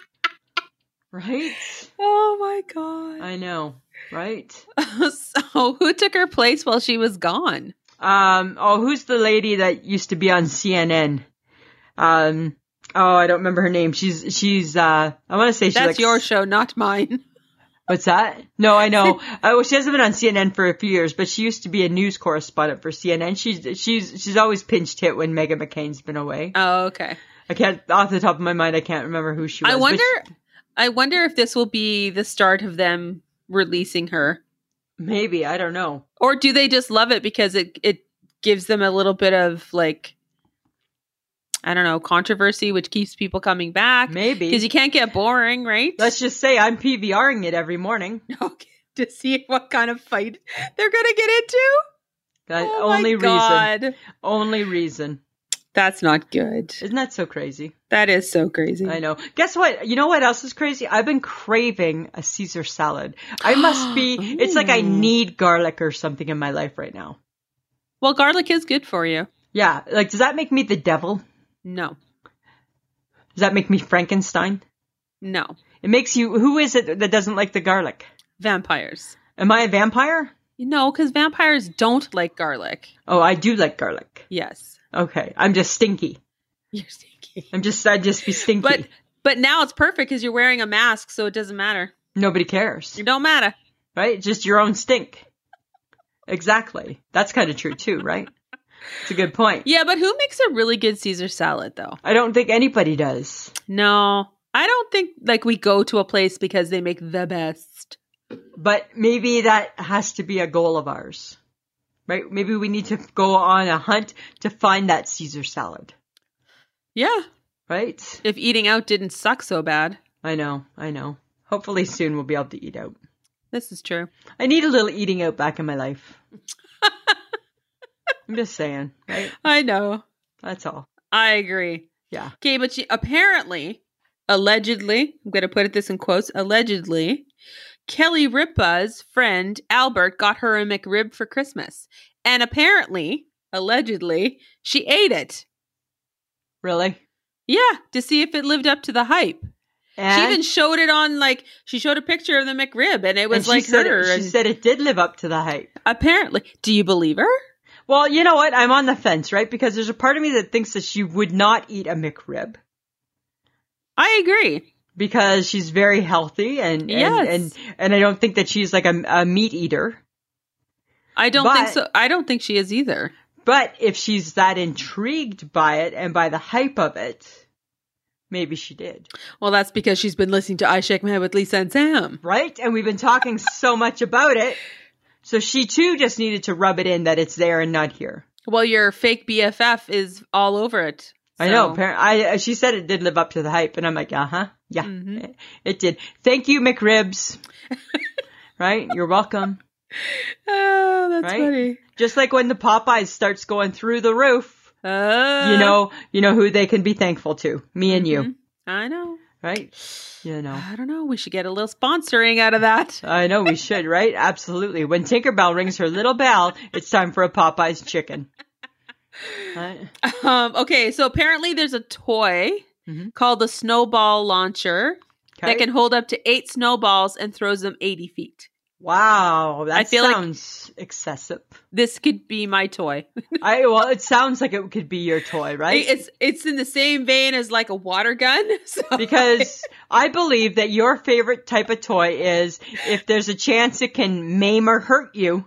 Right? Oh my God. I know, right? So who took her place while she was gone? Um, oh, who's the lady that used to be on C N N? Um, oh, I don't remember her name. She's, she's, uh, I want to say she's That's like, your show, not mine. What's that? No, I know. uh, well, she hasn't been on C N N for a few years, but she used to be a news correspondent for C N N. She's, she's, she's always pinched hit when Meghan McCain's been away. Oh, okay. I can't, off the top of my mind, I can't remember who she was. I wonder, she, I wonder if this will be the start of them releasing her. Maybe, I don't know. Or do they just love it because it, it gives them a little bit of like, I don't know, controversy, which keeps people coming back. Maybe. Because you can't get boring, right? Let's just say I'm PVRing it every morning. Okay. To see what kind of fight they're going to get into? That Oh only my God. reason. Only reason. That's not good. Isn't that so crazy? That is so crazy. I know. Guess what? You know what else is crazy? I've been craving a Caesar salad. I must be, it's like I need garlic or something in my life right now. Well, garlic is good for you. Yeah. Like, does that make me the devil? No. Does that make me Frankenstein? No. It makes you, who is it that doesn't like the garlic? Vampires. Am I a vampire? No, because vampires don't like garlic. Oh, I do like garlic. Yes. Okay. I'm just stinky. You're stinky. I'm just, I'd just be stinky. But but now it's perfect because you're wearing a mask, so it doesn't matter. Nobody cares. It don't matter. Right? Just your own stink. Exactly. That's kind of true too, right? It's a good point. Yeah, but who makes a really good Caesar salad, though? I don't think anybody does. No. I don't think, like, we go to a place because they make the best. But maybe that has to be a goal of ours. Right? Maybe we need to go on a hunt to find that Caesar salad. Yeah. Right? If eating out didn't suck so bad. I know. I know. Hopefully soon we'll be able to eat out. This is true. I need a little eating out back in my life. I'm just saying, right? I know. That's all. I agree. Yeah. Okay, but she apparently, allegedly, I'm going to put this in quotes, allegedly, Kelly Ripa's friend Albert got her a McRib for Christmas. And apparently, allegedly, she ate it. Really? Yeah, to see if it lived up to the hype. And? She even showed it on, like, she showed a picture of the McRib, and it was and like she said her. It, she and said it did live up to the hype. apparently. Do you believe her? Well, you know what? I'm on the fence, right? Because there's a part of me that thinks that she would not eat a McRib. I agree. Because she's very healthy, and and, Yes. and, and I don't think that she's like a, a meat eater. I don't But- think so. I don't think she is either. But if she's that intrigued by it and by the hype of it, maybe she did. Well, that's because she's been listening to I Shake My Head with Lisa and Sam. Right? And we've been talking so much about it. So she too just needed to rub it in that it's there and not here. Well, your fake B F F is all over it. I So- know. appar- I she said it did live up to the hype, and I'm like, uh huh, yeah, Mhm. it, it did. Thank you, McRibs. Right? You're welcome. Oh, that's Right? funny. Just like when the Popeyes starts going through the roof, Uh, you know, you know who they can be thankful to, me and you, mhm. I know. right? You know. I don't know. We should get a little sponsoring out of that. I know we should, right? Absolutely. When Tinkerbell rings her little bell, it's time for a Popeye's chicken. Right? Um, okay, so apparently there's a toy Mhm. called the Snowball Launcher Okay. that can hold up to eight snowballs and throws them eighty feet. Wow, that I feel like- sounds excessive. This could be my toy. I well, it sounds like it could be your toy, right? It's it's in the same vein as like a water gun. So Because I believe that your favorite type of toy is if there's a chance it can maim or hurt you,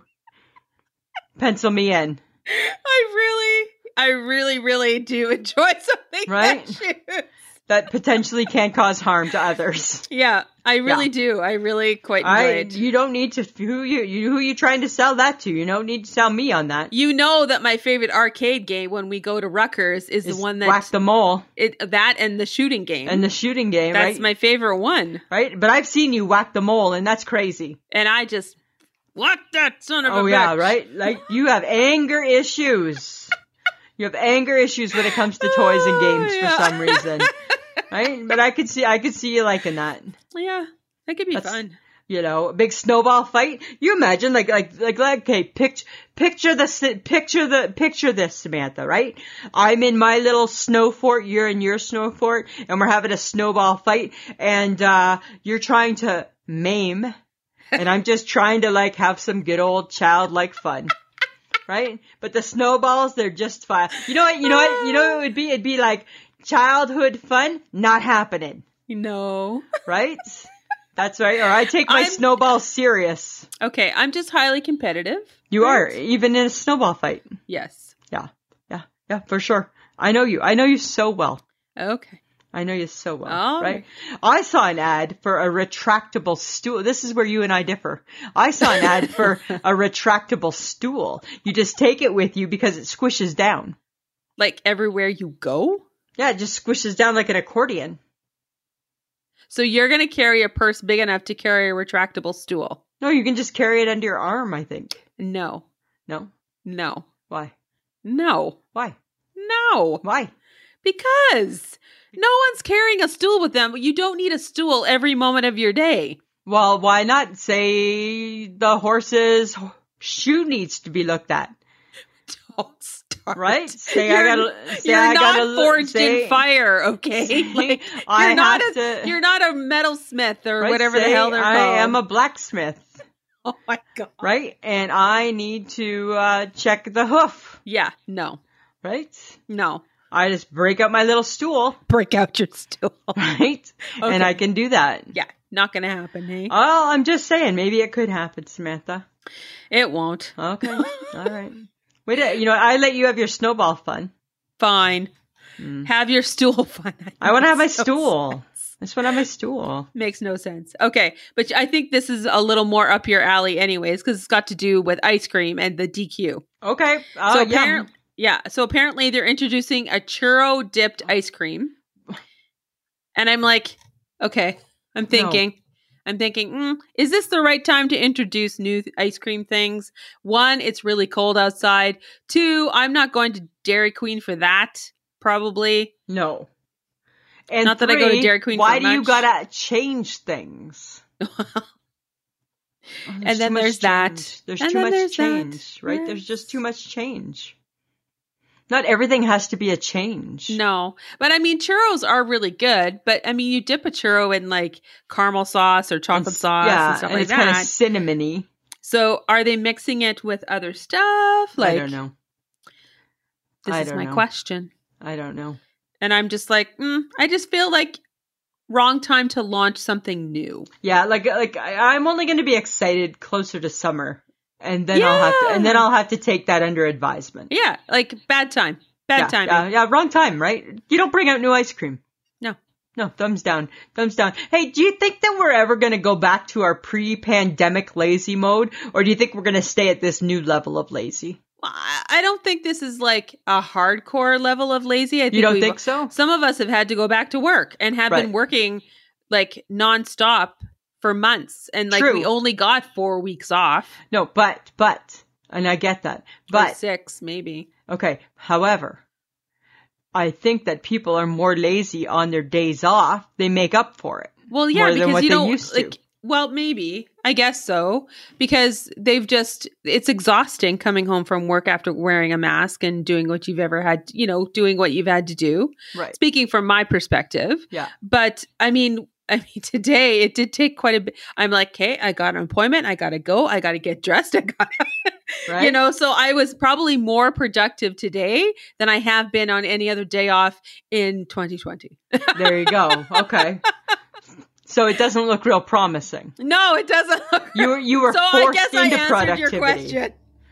pencil me in. I really, I really, really do enjoy something Right? that shoots. that potentially can cause harm to others. Yeah, I really Yeah. do. I really quite enjoy I, it. you don't need to, who you, you, who you trying to sell that to? You don't need to sell me on that. You know that my favorite arcade game when we go to Rutgers is It's the one that Whack the Mole it that and the shooting game. and the shooting game, That's right? my favorite one. Right? But I've seen you whack the mole and that's crazy. And I just what that son of a Oh bitch. yeah, right? Like you have anger issues. You have anger issues when it comes to toys and games Oh, yeah. for some reason. Right? But I could see I could see you liking that. Yeah, that could be That's- fun. You know, a big snowball fight. You imagine like like like like okay, picture picture the picture the picture this, Samantha, right? I'm in my little snow fort, you're in your snow fort, and we're having a snowball fight, and uh you're trying to maim, and I'm just trying to like have some good old childlike fun. Right? But the snowballs, they're just fine. You know what? You know what? You know what it would be? It'd be like childhood fun not happening. No. Right? That's right. Or I take my I'm- snowball serious. Okay, I'm just highly competitive. You Right? are, even in a snowball fight. Yes. Yeah. Yeah. Yeah, for sure. I know you. I know you so well. Okay. I know you so well. All right? I saw an ad for a retractable stool. This is where you and I differ. I saw an ad for a retractable stool. You just take it with you because it squishes down. Like everywhere you go? Yeah, it just squishes down like an accordion. So you're going to carry a purse big enough to carry a retractable stool? No, you can just carry it under your arm, I think. No. No? No. Why? No. Why? No. Why? Because no one's carrying a stool with them. You don't need a stool every moment of your day. Well, why not say the horse's shoe needs to be looked at? Don't start. Right? Say you're, I gotta. Say you're I not gotta, forged say, in fire, okay? say Like I you're not have a to- you're not a metalsmith or right, whatever the say hell they're I called. am a blacksmith, Oh my god. right? And I need to uh, check the hoof, Yeah. No. right? No. I just break up my little stool, Break out your stool. right? Okay. And I can do that. Yeah. Not gonna happen, hey? Oh, I'm just saying, maybe it could happen, Samantha. It won't. Okay, all right. Wait, a- you know, I let you have your snowball fun. Fine. Mm. Have your stool fun. That I want to have my makes no stool. sense. I just want to have my stool. Makes no sense. Okay, but I think this is a little more up your alley, anyways, because it's got to do with ice cream and the D Q. Okay. Oh, so yeah. apparently, yeah. So apparently, they're introducing a churro dipped ice cream, and I'm like, okay. I'm thinking. I'm thinking, mm, is this the right time to introduce new th- ice cream things? One, it's really cold outside. Two, I'm not going to Dairy Queen for that, probably. No. And Not that I go to three, Dairy Queen Why for do you much. gotta change things? Oh, there's And then too much there's that. change. There's And too then much there's that. change, right? There's Yes. just too much change. Not everything has to be a change. No, but I mean, churros are really good. But I mean, you dip a churro in like caramel sauce or chocolate It's- sauce yeah, and stuff and like it's kind of that. cinnamony. So are they mixing it with other stuff? Like, I don't know. This I is don't my know. question. I don't know. And I'm just like, mm, I just feel like wrong time to launch something new. Yeah, like like I, I'm only going to be excited closer to summer, and then I'll have to, and then Yeah. I'll have to take that under advisement. Yeah, like bad time. Bad yeah, timing. Yeah, yeah, wrong time, right? You don't bring out new ice cream. No. No, thumbs down. Thumbs down. Hey, do you think that we're ever going to go back to our pre-pandemic lazy mode? Or do you think we're going to stay at this new level of lazy? Well, I I don't think this is like a hardcore level of lazy. I think You don't we've- think so? Some of us have had to go back to work and have been Right. working like nonstop for months. And like True. we only got four weeks off. No, but, but, and I get that. Or But, six, maybe. okay, however, I think that people are more lazy on their days off. They make up for it. Well, yeah, More than because what you they don't used to. like. Well, maybe I guess so because they've just it's exhausting coming home from work after wearing a mask and doing what you've ever had, you know, doing what you've had to do. Right. Speaking from my perspective, Yeah. but I mean, I mean, today it did take quite a bit. I'm like, okay, I got an appointment. I got to go. I got to get dressed. I got, Right. you know, so I was probably more productive today than I have been on any other day off in twenty twenty. There you go. Okay. So it doesn't look real promising. No, it doesn't. Look You were, you were so I forced guess I into answered productivity. your question.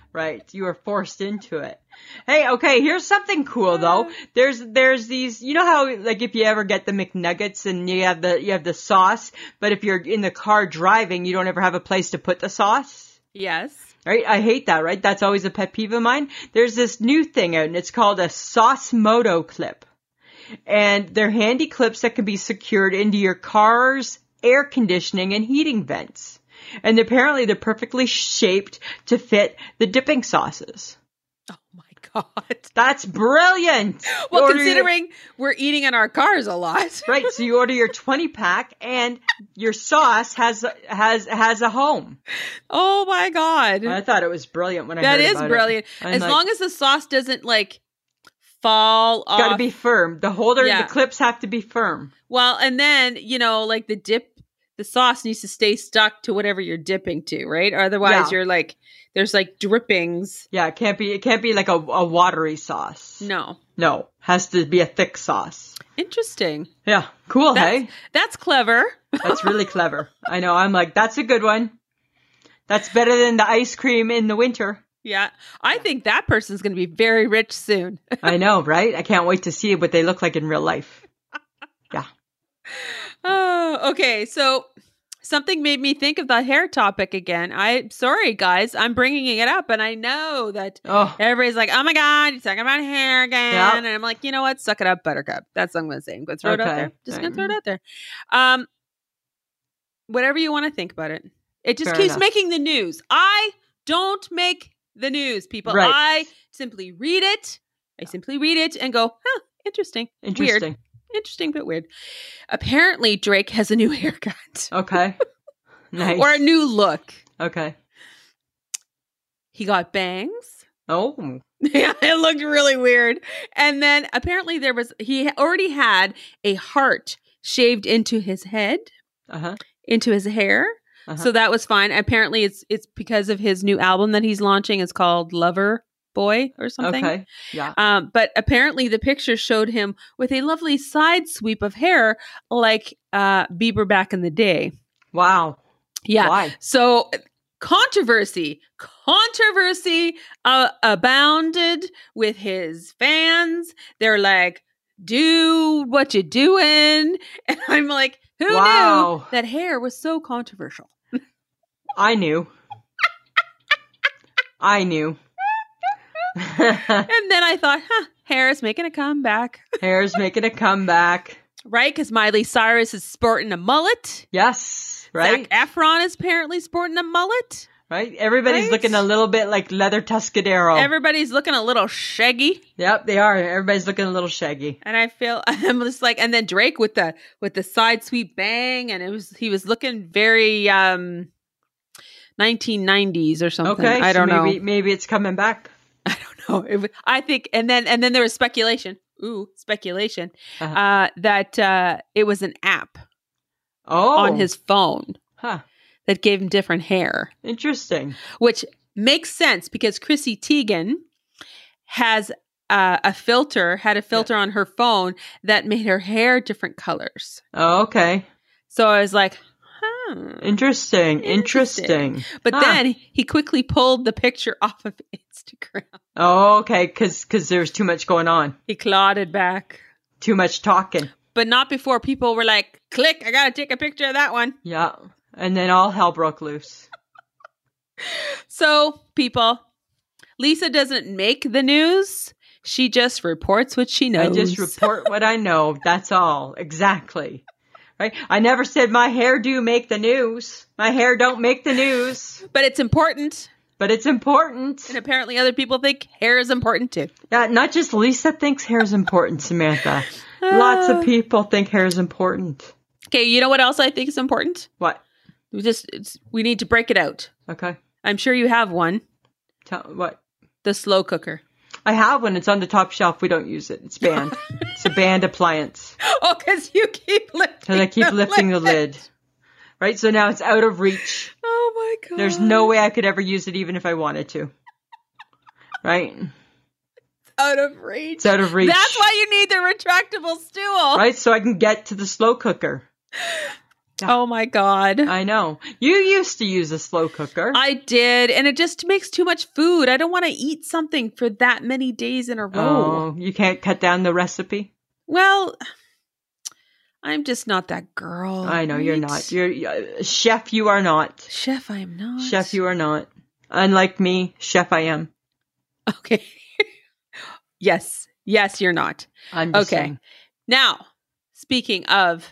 Right. You were forced into it. Hey, okay, here's something cool though. There's, there's these, you know how, like, if you ever get the McNuggets and you have the, you have the sauce, but if you're in the car driving, you don't ever have a place to put the sauce? Yes. Right? I hate that, right? That's always a pet peeve of mine. There's this new thing out and it's called a Sauce Moto clip. And they're handy clips that can be secured into your car's air conditioning and heating vents. And apparently they're perfectly shaped to fit the dipping sauces. Oh my God. That's brilliant. Well, You order considering your, we're eating in our cars a lot. right, so you order your twenty pack and your sauce has has has a home. Oh my God. I thought it was brilliant when I That heard is about brilliant. it. I'm As like, long as the sauce doesn't like fall off. got to be firm. The holder, Yeah. the clips have to be firm. Well, and then, you know, like the dip, the sauce needs to stay stuck to whatever you're dipping to, right? Or otherwise Yeah. you're like, there's like drippings. Yeah, it can't be. It can't be like a, a watery sauce. No. No, has to be a thick sauce. Interesting. Yeah, cool. That's, Hey, that's clever. that's really clever. I know. I'm like, that's a good one. That's better than the ice cream in the winter. Yeah. I think that person's going to be very rich soon. I know, right? I can't wait to see what they look like in real life. Yeah. Oh, okay. So something made me think of the hair topic again. I'm sorry, guys. I'm bringing it up, and I know that Oh, everybody's like, "Oh my God, you're talking about hair again," Yep. and I'm like, you know what? Suck it up, Buttercup. That's what I'm going to say. I'm going to throw it out Okay. there. Just going to throw it Um, out there. Um, whatever you want to think about it. It just Fair keeps enough. making the news. I don't make the news, people. Right. I simply read it. I simply read it and go, huh, interesting. Weird. interesting. Interesting, but weird. Apparently, Drake has a new haircut Okay. Nice. or a new look. Okay. He got bangs. Oh. Yeah, it looked really weird. And then apparently there was, he already had a heart shaved into his head, Uh huh. into his hair. Uh-huh. So that was fine. Apparently it's it's because of his new album that he's launching. It's called Lover Boy or something. Okay. Yeah. Um, but apparently the picture showed him with a lovely side sweep of hair like uh, Bieber back in the day. Wow. Yeah. Why? So controversy, controversy uh, abounded with his fans. They're like, dude, what you doing? And I'm like, who Wow. knew that hair was so controversial? I knew. I knew. And then I thought, huh, hair is making a comeback. Hair's making a comeback. Right? Because Miley Cyrus is sporting a mullet. Yes. Right? Zac Efron is apparently sporting a mullet. Right? Everybody's Right? looking a little bit like Leather Tuscadero. Everybody's looking a little shaggy. Yep, they are. Everybody's looking a little shaggy. And I feel I'm just like, and then Drake with the with the side sweep bang, and it was he was looking very um nineteen nineties or something. Okay. I so don't maybe, know. Maybe it's coming back. I don't know. It was, I think, and then and then there was speculation. Ooh, speculation Uh-huh. uh, that uh, it was an app Oh. on his phone Huh. that gave him different hair, Interesting. which makes sense because Chrissy Teigen has uh, a filter, had a filter on her phone that made her hair different colors. Oh, okay. So I was like, huh. Interesting. Interesting. Interesting. But Huh. then he quickly pulled the picture off of Instagram. Oh, okay. Cause, cause there's too much going on. He clawed it back. Too much talking. But not before people were like, click, I gotta take a picture of that one. Yeah. And then all hell broke loose. So, people, Lisa doesn't make the news. She just reports what she knows. I just report what I know. That's all. Exactly. Right? I never said my hair do make the news. My hair don't make the news. But it's important. But it's important. And apparently other people think hair is important too. Yeah, not just Lisa thinks hair is important, Samantha. Lots of people think hair is important. Okay, you know what else I think is important? What? We just it's, we need to break it out. Okay. I'm sure you have one. Tell what? The slow cooker. I have one. It's on the top shelf. We don't use it. It's banned. It's a banned appliance. Oh, because you keep lifting. Because I keep lifting the lid. Right? So now it's out of reach. Oh my god. There's no way I could ever use it even if I wanted to. Right? Out of reach. It's out of reach. That's why you need the retractable stool. Right? So I can get to the slow cooker. Yeah. Oh my God. I know. You used to use a slow cooker. I did. And it just makes too much food. I don't want to eat something for that many days in a row. Oh, you can't cut down the recipe? Well, I'm just not that girl. I know right? you're not. You're uh, chef. You are not. Chef. I am not. Chef, you are not. Unlike me, chef, I am. Okay. Yes. Yes, you're not. I'm just Okay. saying. Now, speaking of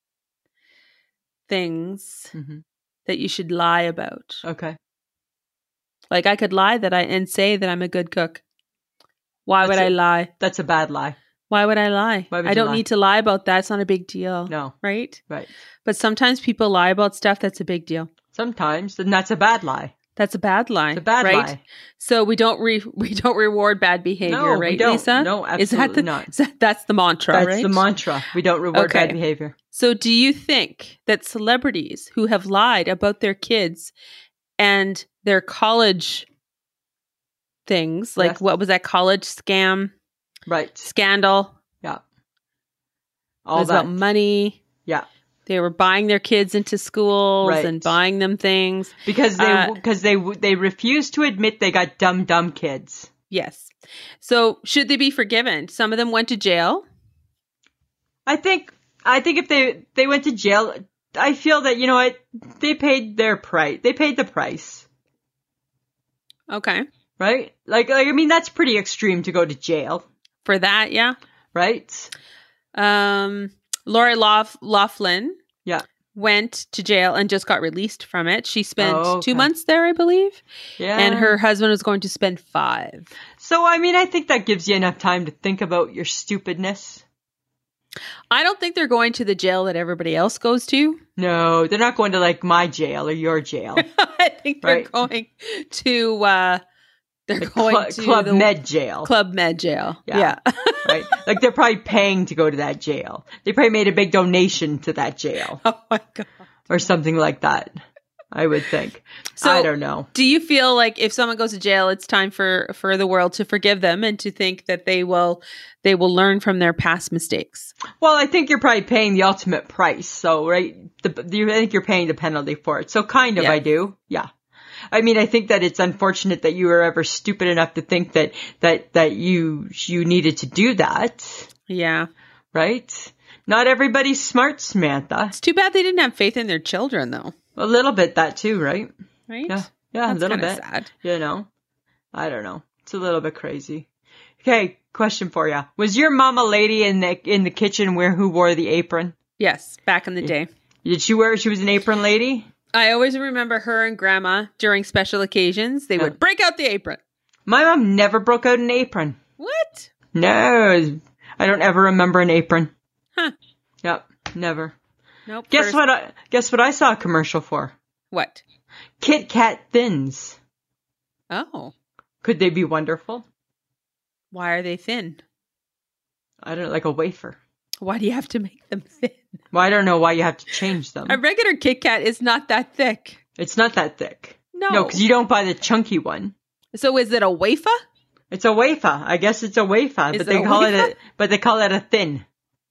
things Mhm. that you should lie about. Okay. Like I could lie that I and say that I'm a good cook. Why That's would I a- lie? That's a bad lie. Why would I lie? Why would I you don't lie? need to lie about that. It's not a big deal. No. Right? Right. But sometimes people lie about stuff that's a big deal. Sometimes, then that's a bad lie. That's a bad lie. It's a bad right? lie. So we don't re- we don't reward bad behavior, No, we right, don't. Lisa? No, Is that absolutely the, not. is that- that's the mantra, That's right? the mantra. We don't reward Okay. bad behavior. So do you think that celebrities who have lied about their kids and their college things, like Yes. what was that college scam Right. scandal? Yeah. It All was that. about money. Yeah. They were buying their kids into schools Right. and buying them things. Because they Uh, because they they refuse to admit they got dumb dumb kids. Yes. So should they be forgiven? Some of them went to jail. I think I think if they they went to jail, I feel that you know what they paid their price. They paid the price, Okay. right? Like, like I mean that's pretty extreme to go to jail, For that, yeah. right? Um, Lori Laugh- Laughlin Yeah. went to jail and just got released from it. She spent Oh, two okay. months there, I believe. Yeah. And her husband was going to spend five. So I mean I think that gives you enough time to think about your stupidness. I don't think they're going to the jail that everybody else goes to. No, they're not going to like my jail or your jail. I think they're Right. going to, uh, they're The going Cl- to Club the Med jail. Club Med jail. Yeah. Yeah. Right? Like they're probably paying to go to that jail. They probably made a big donation to that jail Oh my God. or something like that. I would think. So- I don't know. Do you feel like if someone goes to jail, it's time for, for the world to forgive them and to think that they will they will learn from their past mistakes? Well, I think you're probably paying the ultimate price. So, right, the, you, I think you're paying the penalty for it. So, kind of, Yeah. I do. Yeah. I mean, I think that it's unfortunate that you were ever stupid enough to think that that that you you needed to do that. Yeah. Right? Not everybody's smart, Samantha. It's too bad they didn't have faith in their children, though. A little bit that too, right? Right? Yeah. Yeah, That's a little kinda bit. sad. You know, I don't know. It's a little bit crazy. Okay, question for you: was your mom a lady in the in the kitchen where who wore the apron? Yes, back in the day. Did she wear? She was an apron lady. I always remember her and Grandma during special occasions. They Yeah. would break out the apron. My mom never broke out an apron. What? No, I don't ever remember an apron. Huh. Yep, never. Nope. Guess first- what? I, guess what I saw a commercial for? What? Kit Kat Thins. Oh. Could they be wonderful? Why are they thin? I don't know, like a wafer. Why do you have to make them thin? Well, I don't know why you have to change them. A regular Kit Kat is not that thick. It's not that thick. No. No, because you don't buy the chunky one. So is it a wafer? It's a wafer. I guess it's a wafer, Is but it they a call it wafer? a but they call it a thin,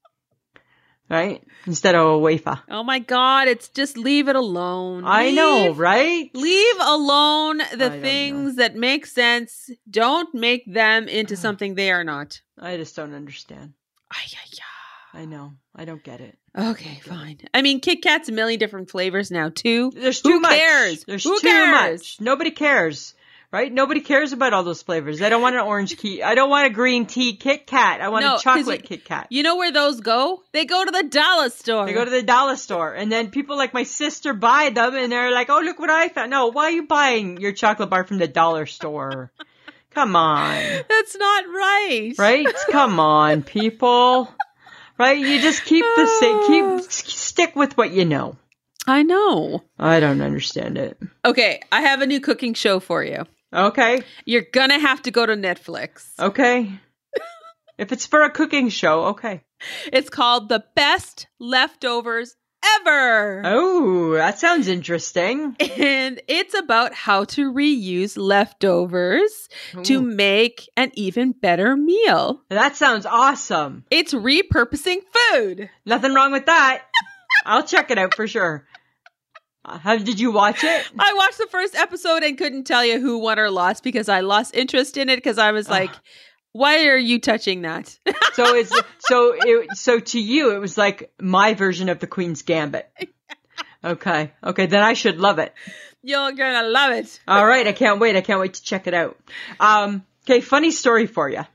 right? Instead of a wafer. Oh my God. It's just leave it alone. I know, Leave- right? Leave alone I the don't things that make sense. Don't make them into something they are not. I just don't understand. Ay, ay, I know. I don't get it. ay. Okay, fine. I mean, Kit Kat's a million different flavors now, too. There's Who too much. cares? There's Who too cares? much. Nobody cares. Right? Nobody cares about all those flavors. I don't want an orange key. I don't want a green tea Kit Kat. I want No, a 'cause chocolate you- Kit Kat. You know where those go? They go to the dollar store. They go to the dollar store, and then people like my sister buy them, and they're like, "Oh, look what I found." No, why are you buying your chocolate bar from the dollar store? Come on, That's not right. right? Come on, people. Right? You just keep the same. Keep stick with what you know. I know. I don't understand it. Okay, I have a new cooking show for you. Okay, You're gonna have to go to Netflix. okay. If it's for a cooking show, okay. It's called The Best Leftovers Ever. Oh, that sounds interesting. And it's about how to reuse leftovers to Ooh. make an even better meal. That sounds awesome. It's repurposing food. Nothing wrong with that. I'll check it out for sure. Uh, How did you watch it? I watched the first episode and couldn't tell you who won or lost because I lost interest in it because I was like, why are you touching that? So it's so it so to you it was like my version of the Queen's Gambit. Okay. Okay, then I should love it. You're gonna love it. All right, I can't wait. I can't wait to check it out. Um, okay, funny story for you.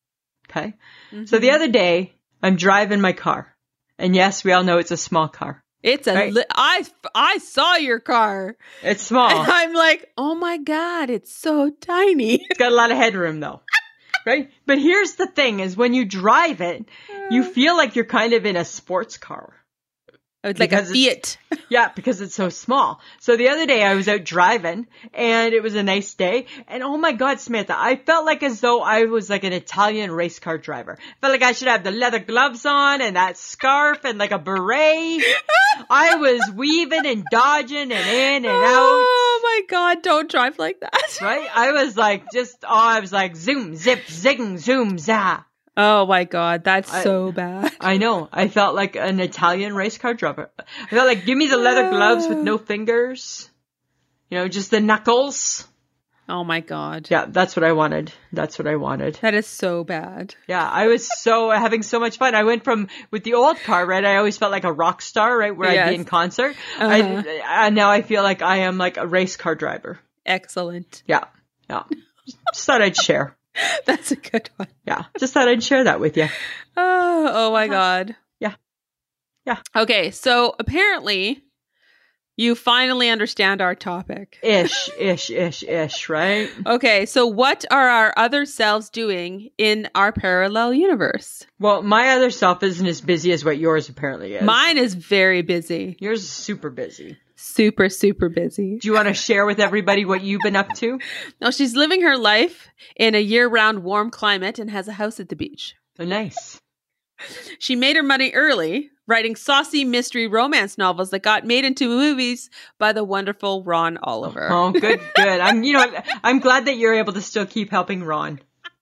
Okay. Mm-hmm. So the other day, I'm driving my car. And yes, we all know it's a small car. It's a, right? li- I, I saw your car. It's small. And I'm like, oh my God, it's so tiny. It's got a lot of headroom though. Right? But here's the thing is when you drive it, you feel like you're kind of in a sports car. It's like a Fiat. Yeah, because it's so small. So the other day I was out driving and it was a nice day. And oh my God, Samantha, I felt like as though I was like an Italian race car driver. I felt like I should have the leather gloves on and that scarf and like a beret. I was weaving and dodging and in and out. Oh my God, don't drive like that. Right? I was like just, oh, I was like zoom, zip, zing, zoom, za. Oh my God, that's I, so bad. I know. I felt like an Italian race car driver. I felt like, give me the leather gloves with no fingers. You know, just the knuckles. Oh my God. Yeah, that's what I wanted. That's what I wanted. That is so bad. Yeah, I was so having so much fun. I went from, with the old car, right, I always felt like a rock star, right, where Yes. I'd be in concert. Uh-huh. I, and now I feel like I am like a race car driver. Excellent. Yeah, yeah. Just thought I'd share. That's a good one. Yeah, just thought I'd share that with you. Oh, oh my God. Yeah. Yeah. Okay, so apparently you finally understand our topic. Ish, ish, ish, ish, right? Okay, so what are our other selves doing in our parallel universe? Well, my other self isn't as busy as what yours apparently is. Mine is very busy. Yours is super busy. Super, super busy. Do you want to share with everybody what you've been up to? No, she's living her life in a year-round warm climate and has a house at the beach. Oh, nice. She made her money early, writing saucy mystery romance novels that got made into movies by the wonderful Ron Oliver. Oh, good, good. I'm, you know, I'm glad that you're able to still keep helping Ron.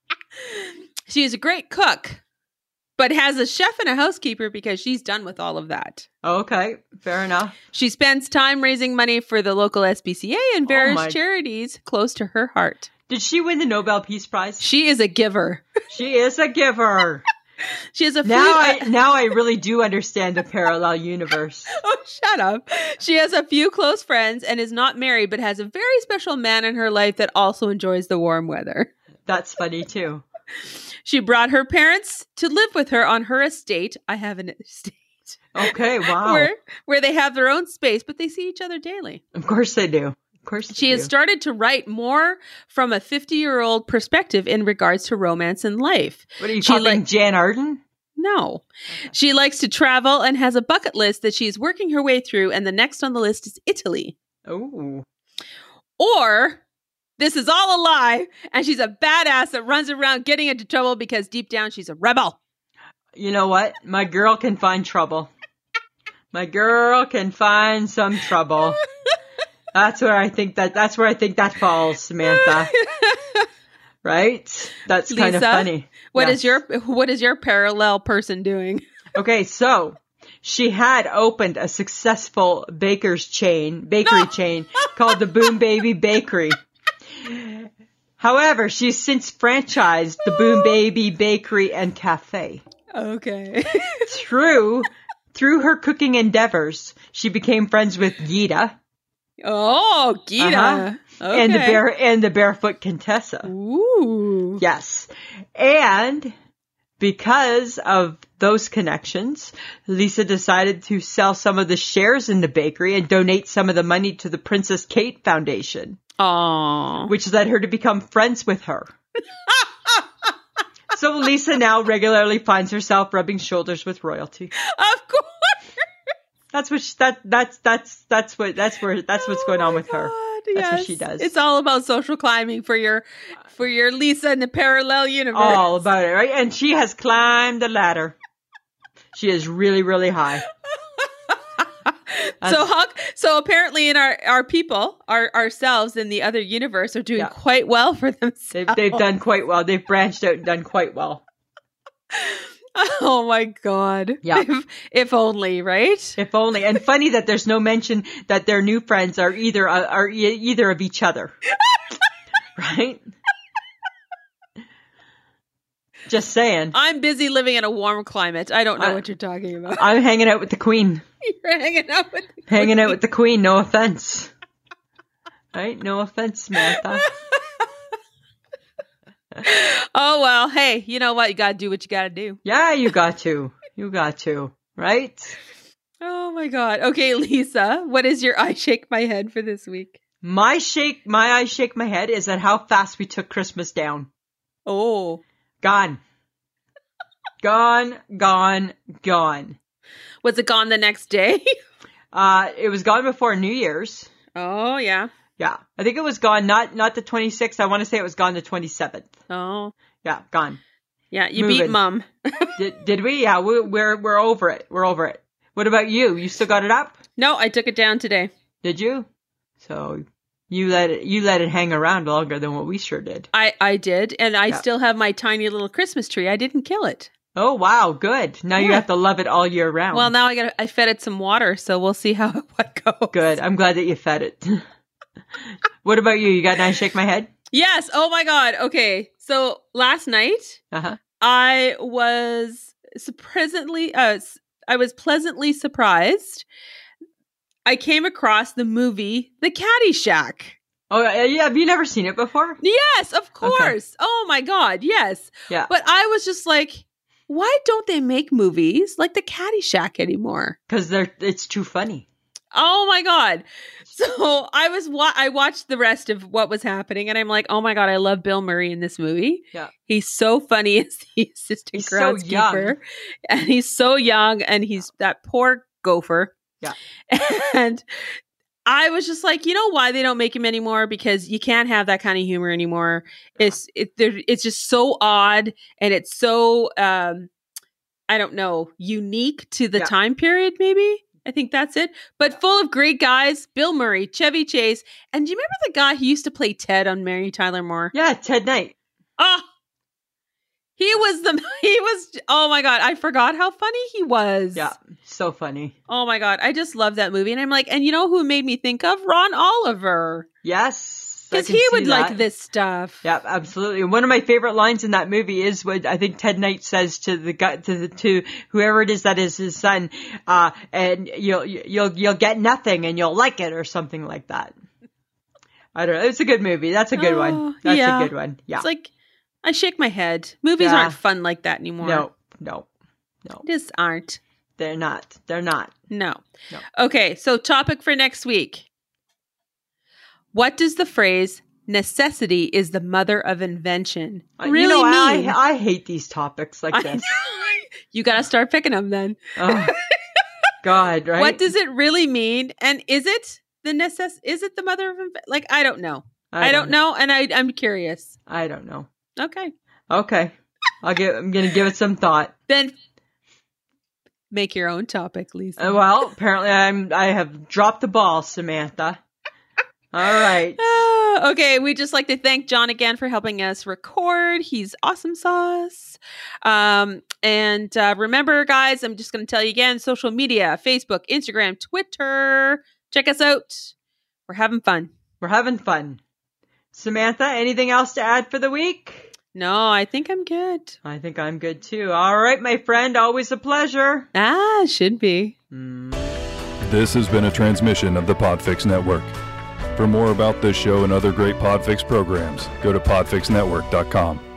She is a great cook, but has a chef and a housekeeper because she's done with all of that. Okay, fair enough. She spends time raising money for the local S P C A and various my- charities close to her heart. Did she win the Nobel Peace Prize? She is a giver. She is a giver. She has a few, Now I now I really do understand the parallel universe. Oh, shut up. She has a few close friends and is not married, but has a very special man in her life that also enjoys the warm weather. That's funny too. She brought her parents to live with her on her estate. I have an estate. Okay, wow. Where, where they have their own space, but they see each other daily. Of course they do. Of course they She do. has started to write more from a fifty-year-old perspective in regards to romance and life. What are you She calling like- Jan Arden? No. She likes to travel and has a bucket list that she's working her way through, and the next on the list is Italy. Oh. Or this is all a lie, and she's a badass that runs around getting into trouble because deep down she's a rebel. You know what? My girl can find trouble. My girl can find some trouble. That's where I think that that's where I think that falls, Samantha. Right? That's kind of Lisa, funny. What Yes. is your what is your parallel person doing? Okay, so she had opened a successful baker's chain, bakery No. chain called the Boom Baby Bakery. However, she's since franchised the Boom Baby Bakery and Cafe. Okay. Through through her cooking endeavors, she became friends with Gita Oh, Gita. Uh-huh. Okay. and the bare and the Barefoot Contessa. Ooh. Yes. And because of those connections, Lisa decided to sell some of the shares in the bakery and donate some of the money to the Princess Kate Foundation, Aw. which led her to become friends with her. So Lisa now regularly finds herself rubbing shoulders with royalty. Of course. That's what she, that that's that's that's what that's where that's what's going on with her. God, That's yes. what she does. It's all about social climbing for your for your Lisa in the parallel universe. All about it, right? And she has climbed the ladder. She is really, really high. So Huck, so apparently in our, our people, our ourselves in the other universe are doing Yeah. quite well for themselves. They've they've done quite well. They've branched out and done quite well. Oh my God. Yeah. If, if only, right? If only. And funny that there's no mention that their new friends are either uh, are e- either of each other. Right? Just saying. I'm busy living in a warm climate. I don't know I- what you're talking about. I'm hanging out with the queen. You're hanging out with the Hanging queen. out with the queen, no offense. Right? No offense, Samantha. Oh, well, hey, you know what? You got to do what you got to do. Yeah, you got to. You got to. Right? Oh my God. Okay, Lisa, what is your I shake my head for this week? My shake, my eyes shake my head is at how fast we took Christmas down. Oh, Gone. Gone, gone, gone. was it gone the next day? Uh, it was gone before New Year's. Oh, yeah. Yeah. I think it was gone, not, not the twenty-sixth. I want to say it was gone the twenty-seventh. Oh, Yeah, gone. yeah. You Moving. beat Mom. Did, did we? Yeah, we, we're, we're over it. We're over it. What about you? You still got it up? No, I took it down today. Did you? So you let it, you let it hang around longer than what we sure did. I, I did, and I Yeah. still have my tiny little Christmas tree. I didn't kill it. Oh, wow. Good. Now you Yeah. have to love it all year round. Well, now I got I fed it some water, so we'll see how what goes. Good. I'm glad that you fed it. What about you? You got an eye shake my head? Yes. Oh my God. Okay. So last night Uh-huh. I was surprisingly, uh, s- I was pleasantly surprised. I came across the movie The Caddyshack. Oh, uh, yeah. Have you never seen it before? Yes, of course. Oh my God. Yes. Yeah. But I was just like, why don't they make movies like The Caddyshack anymore? Because they're it's too funny. Oh my God. So I was, wa- I watched the rest of what was happening and I'm like, oh my God, I love Bill Murray in this movie. Yeah. He's so funny as the assistant He's so young. groundskeeper. And he's so young and he's that poor gopher. Yeah. And I was just like, you know why they don't make him anymore? Because you can't have that kind of humor anymore. It's, it, there- it's just so odd and it's so, um, I don't know, unique to the Yeah. time period, maybe. I think that's it. But full of great guys, Bill Murray, Chevy Chase. And do you remember the guy who used to play Ted on Mary Tyler Moore? Yeah, Ted Knight. Oh, he was the, he was, oh my God, I forgot how funny he was. Yeah, so funny. Oh my God, I just love that movie. And I'm like, and you know who it made me think of? Ron Oliver. Yes. I Because can he see would like that. this stuff. Yeah, absolutely. And one of my favorite lines in that movie is what I think Ted Knight says to the guy, to the, to whoever it is that is his son, uh, and you'll, you'll, you'll get nothing and you'll like it or something like that. I don't know. It's a good movie. That's a good Oh, one. That's yeah. a good one. Yeah. It's like, I shake my head. Movies Yeah. aren't fun like that anymore. No, no, no. Just aren't. They're not. They're not. No. No. Okay, so topic for next week. What does the phrase necessity is the mother of invention Uh, really you know, mean? I, I hate these topics like I this. know. You got to start picking them then. Oh, God, right? What does it really mean? And is it the necess? Is it the mother of invention? Like, I don't know. I, don't know. And I, I'm curious. I don't know. Okay. Okay. I'll give, I'm going to give it some thought. Then make your own topic, Lisa. Uh, well, apparently I'm, I have dropped the ball, Samantha. All right. Ah, okay, we just like to thank John again for helping us record. He's awesome sauce. Um, and uh, remember, guys, I'm just going to tell you again, social media, Facebook, Instagram, Twitter. Check us out. We're having fun. We're having fun. Samantha, anything else to add for the week? No, I think I'm good. I think I'm good too. All right, my friend. Always a pleasure. Ah, should be. Mm. This has been a transmission of the Podfix Network. For more about this show and other great Podfix programs, go to podfix network dot com.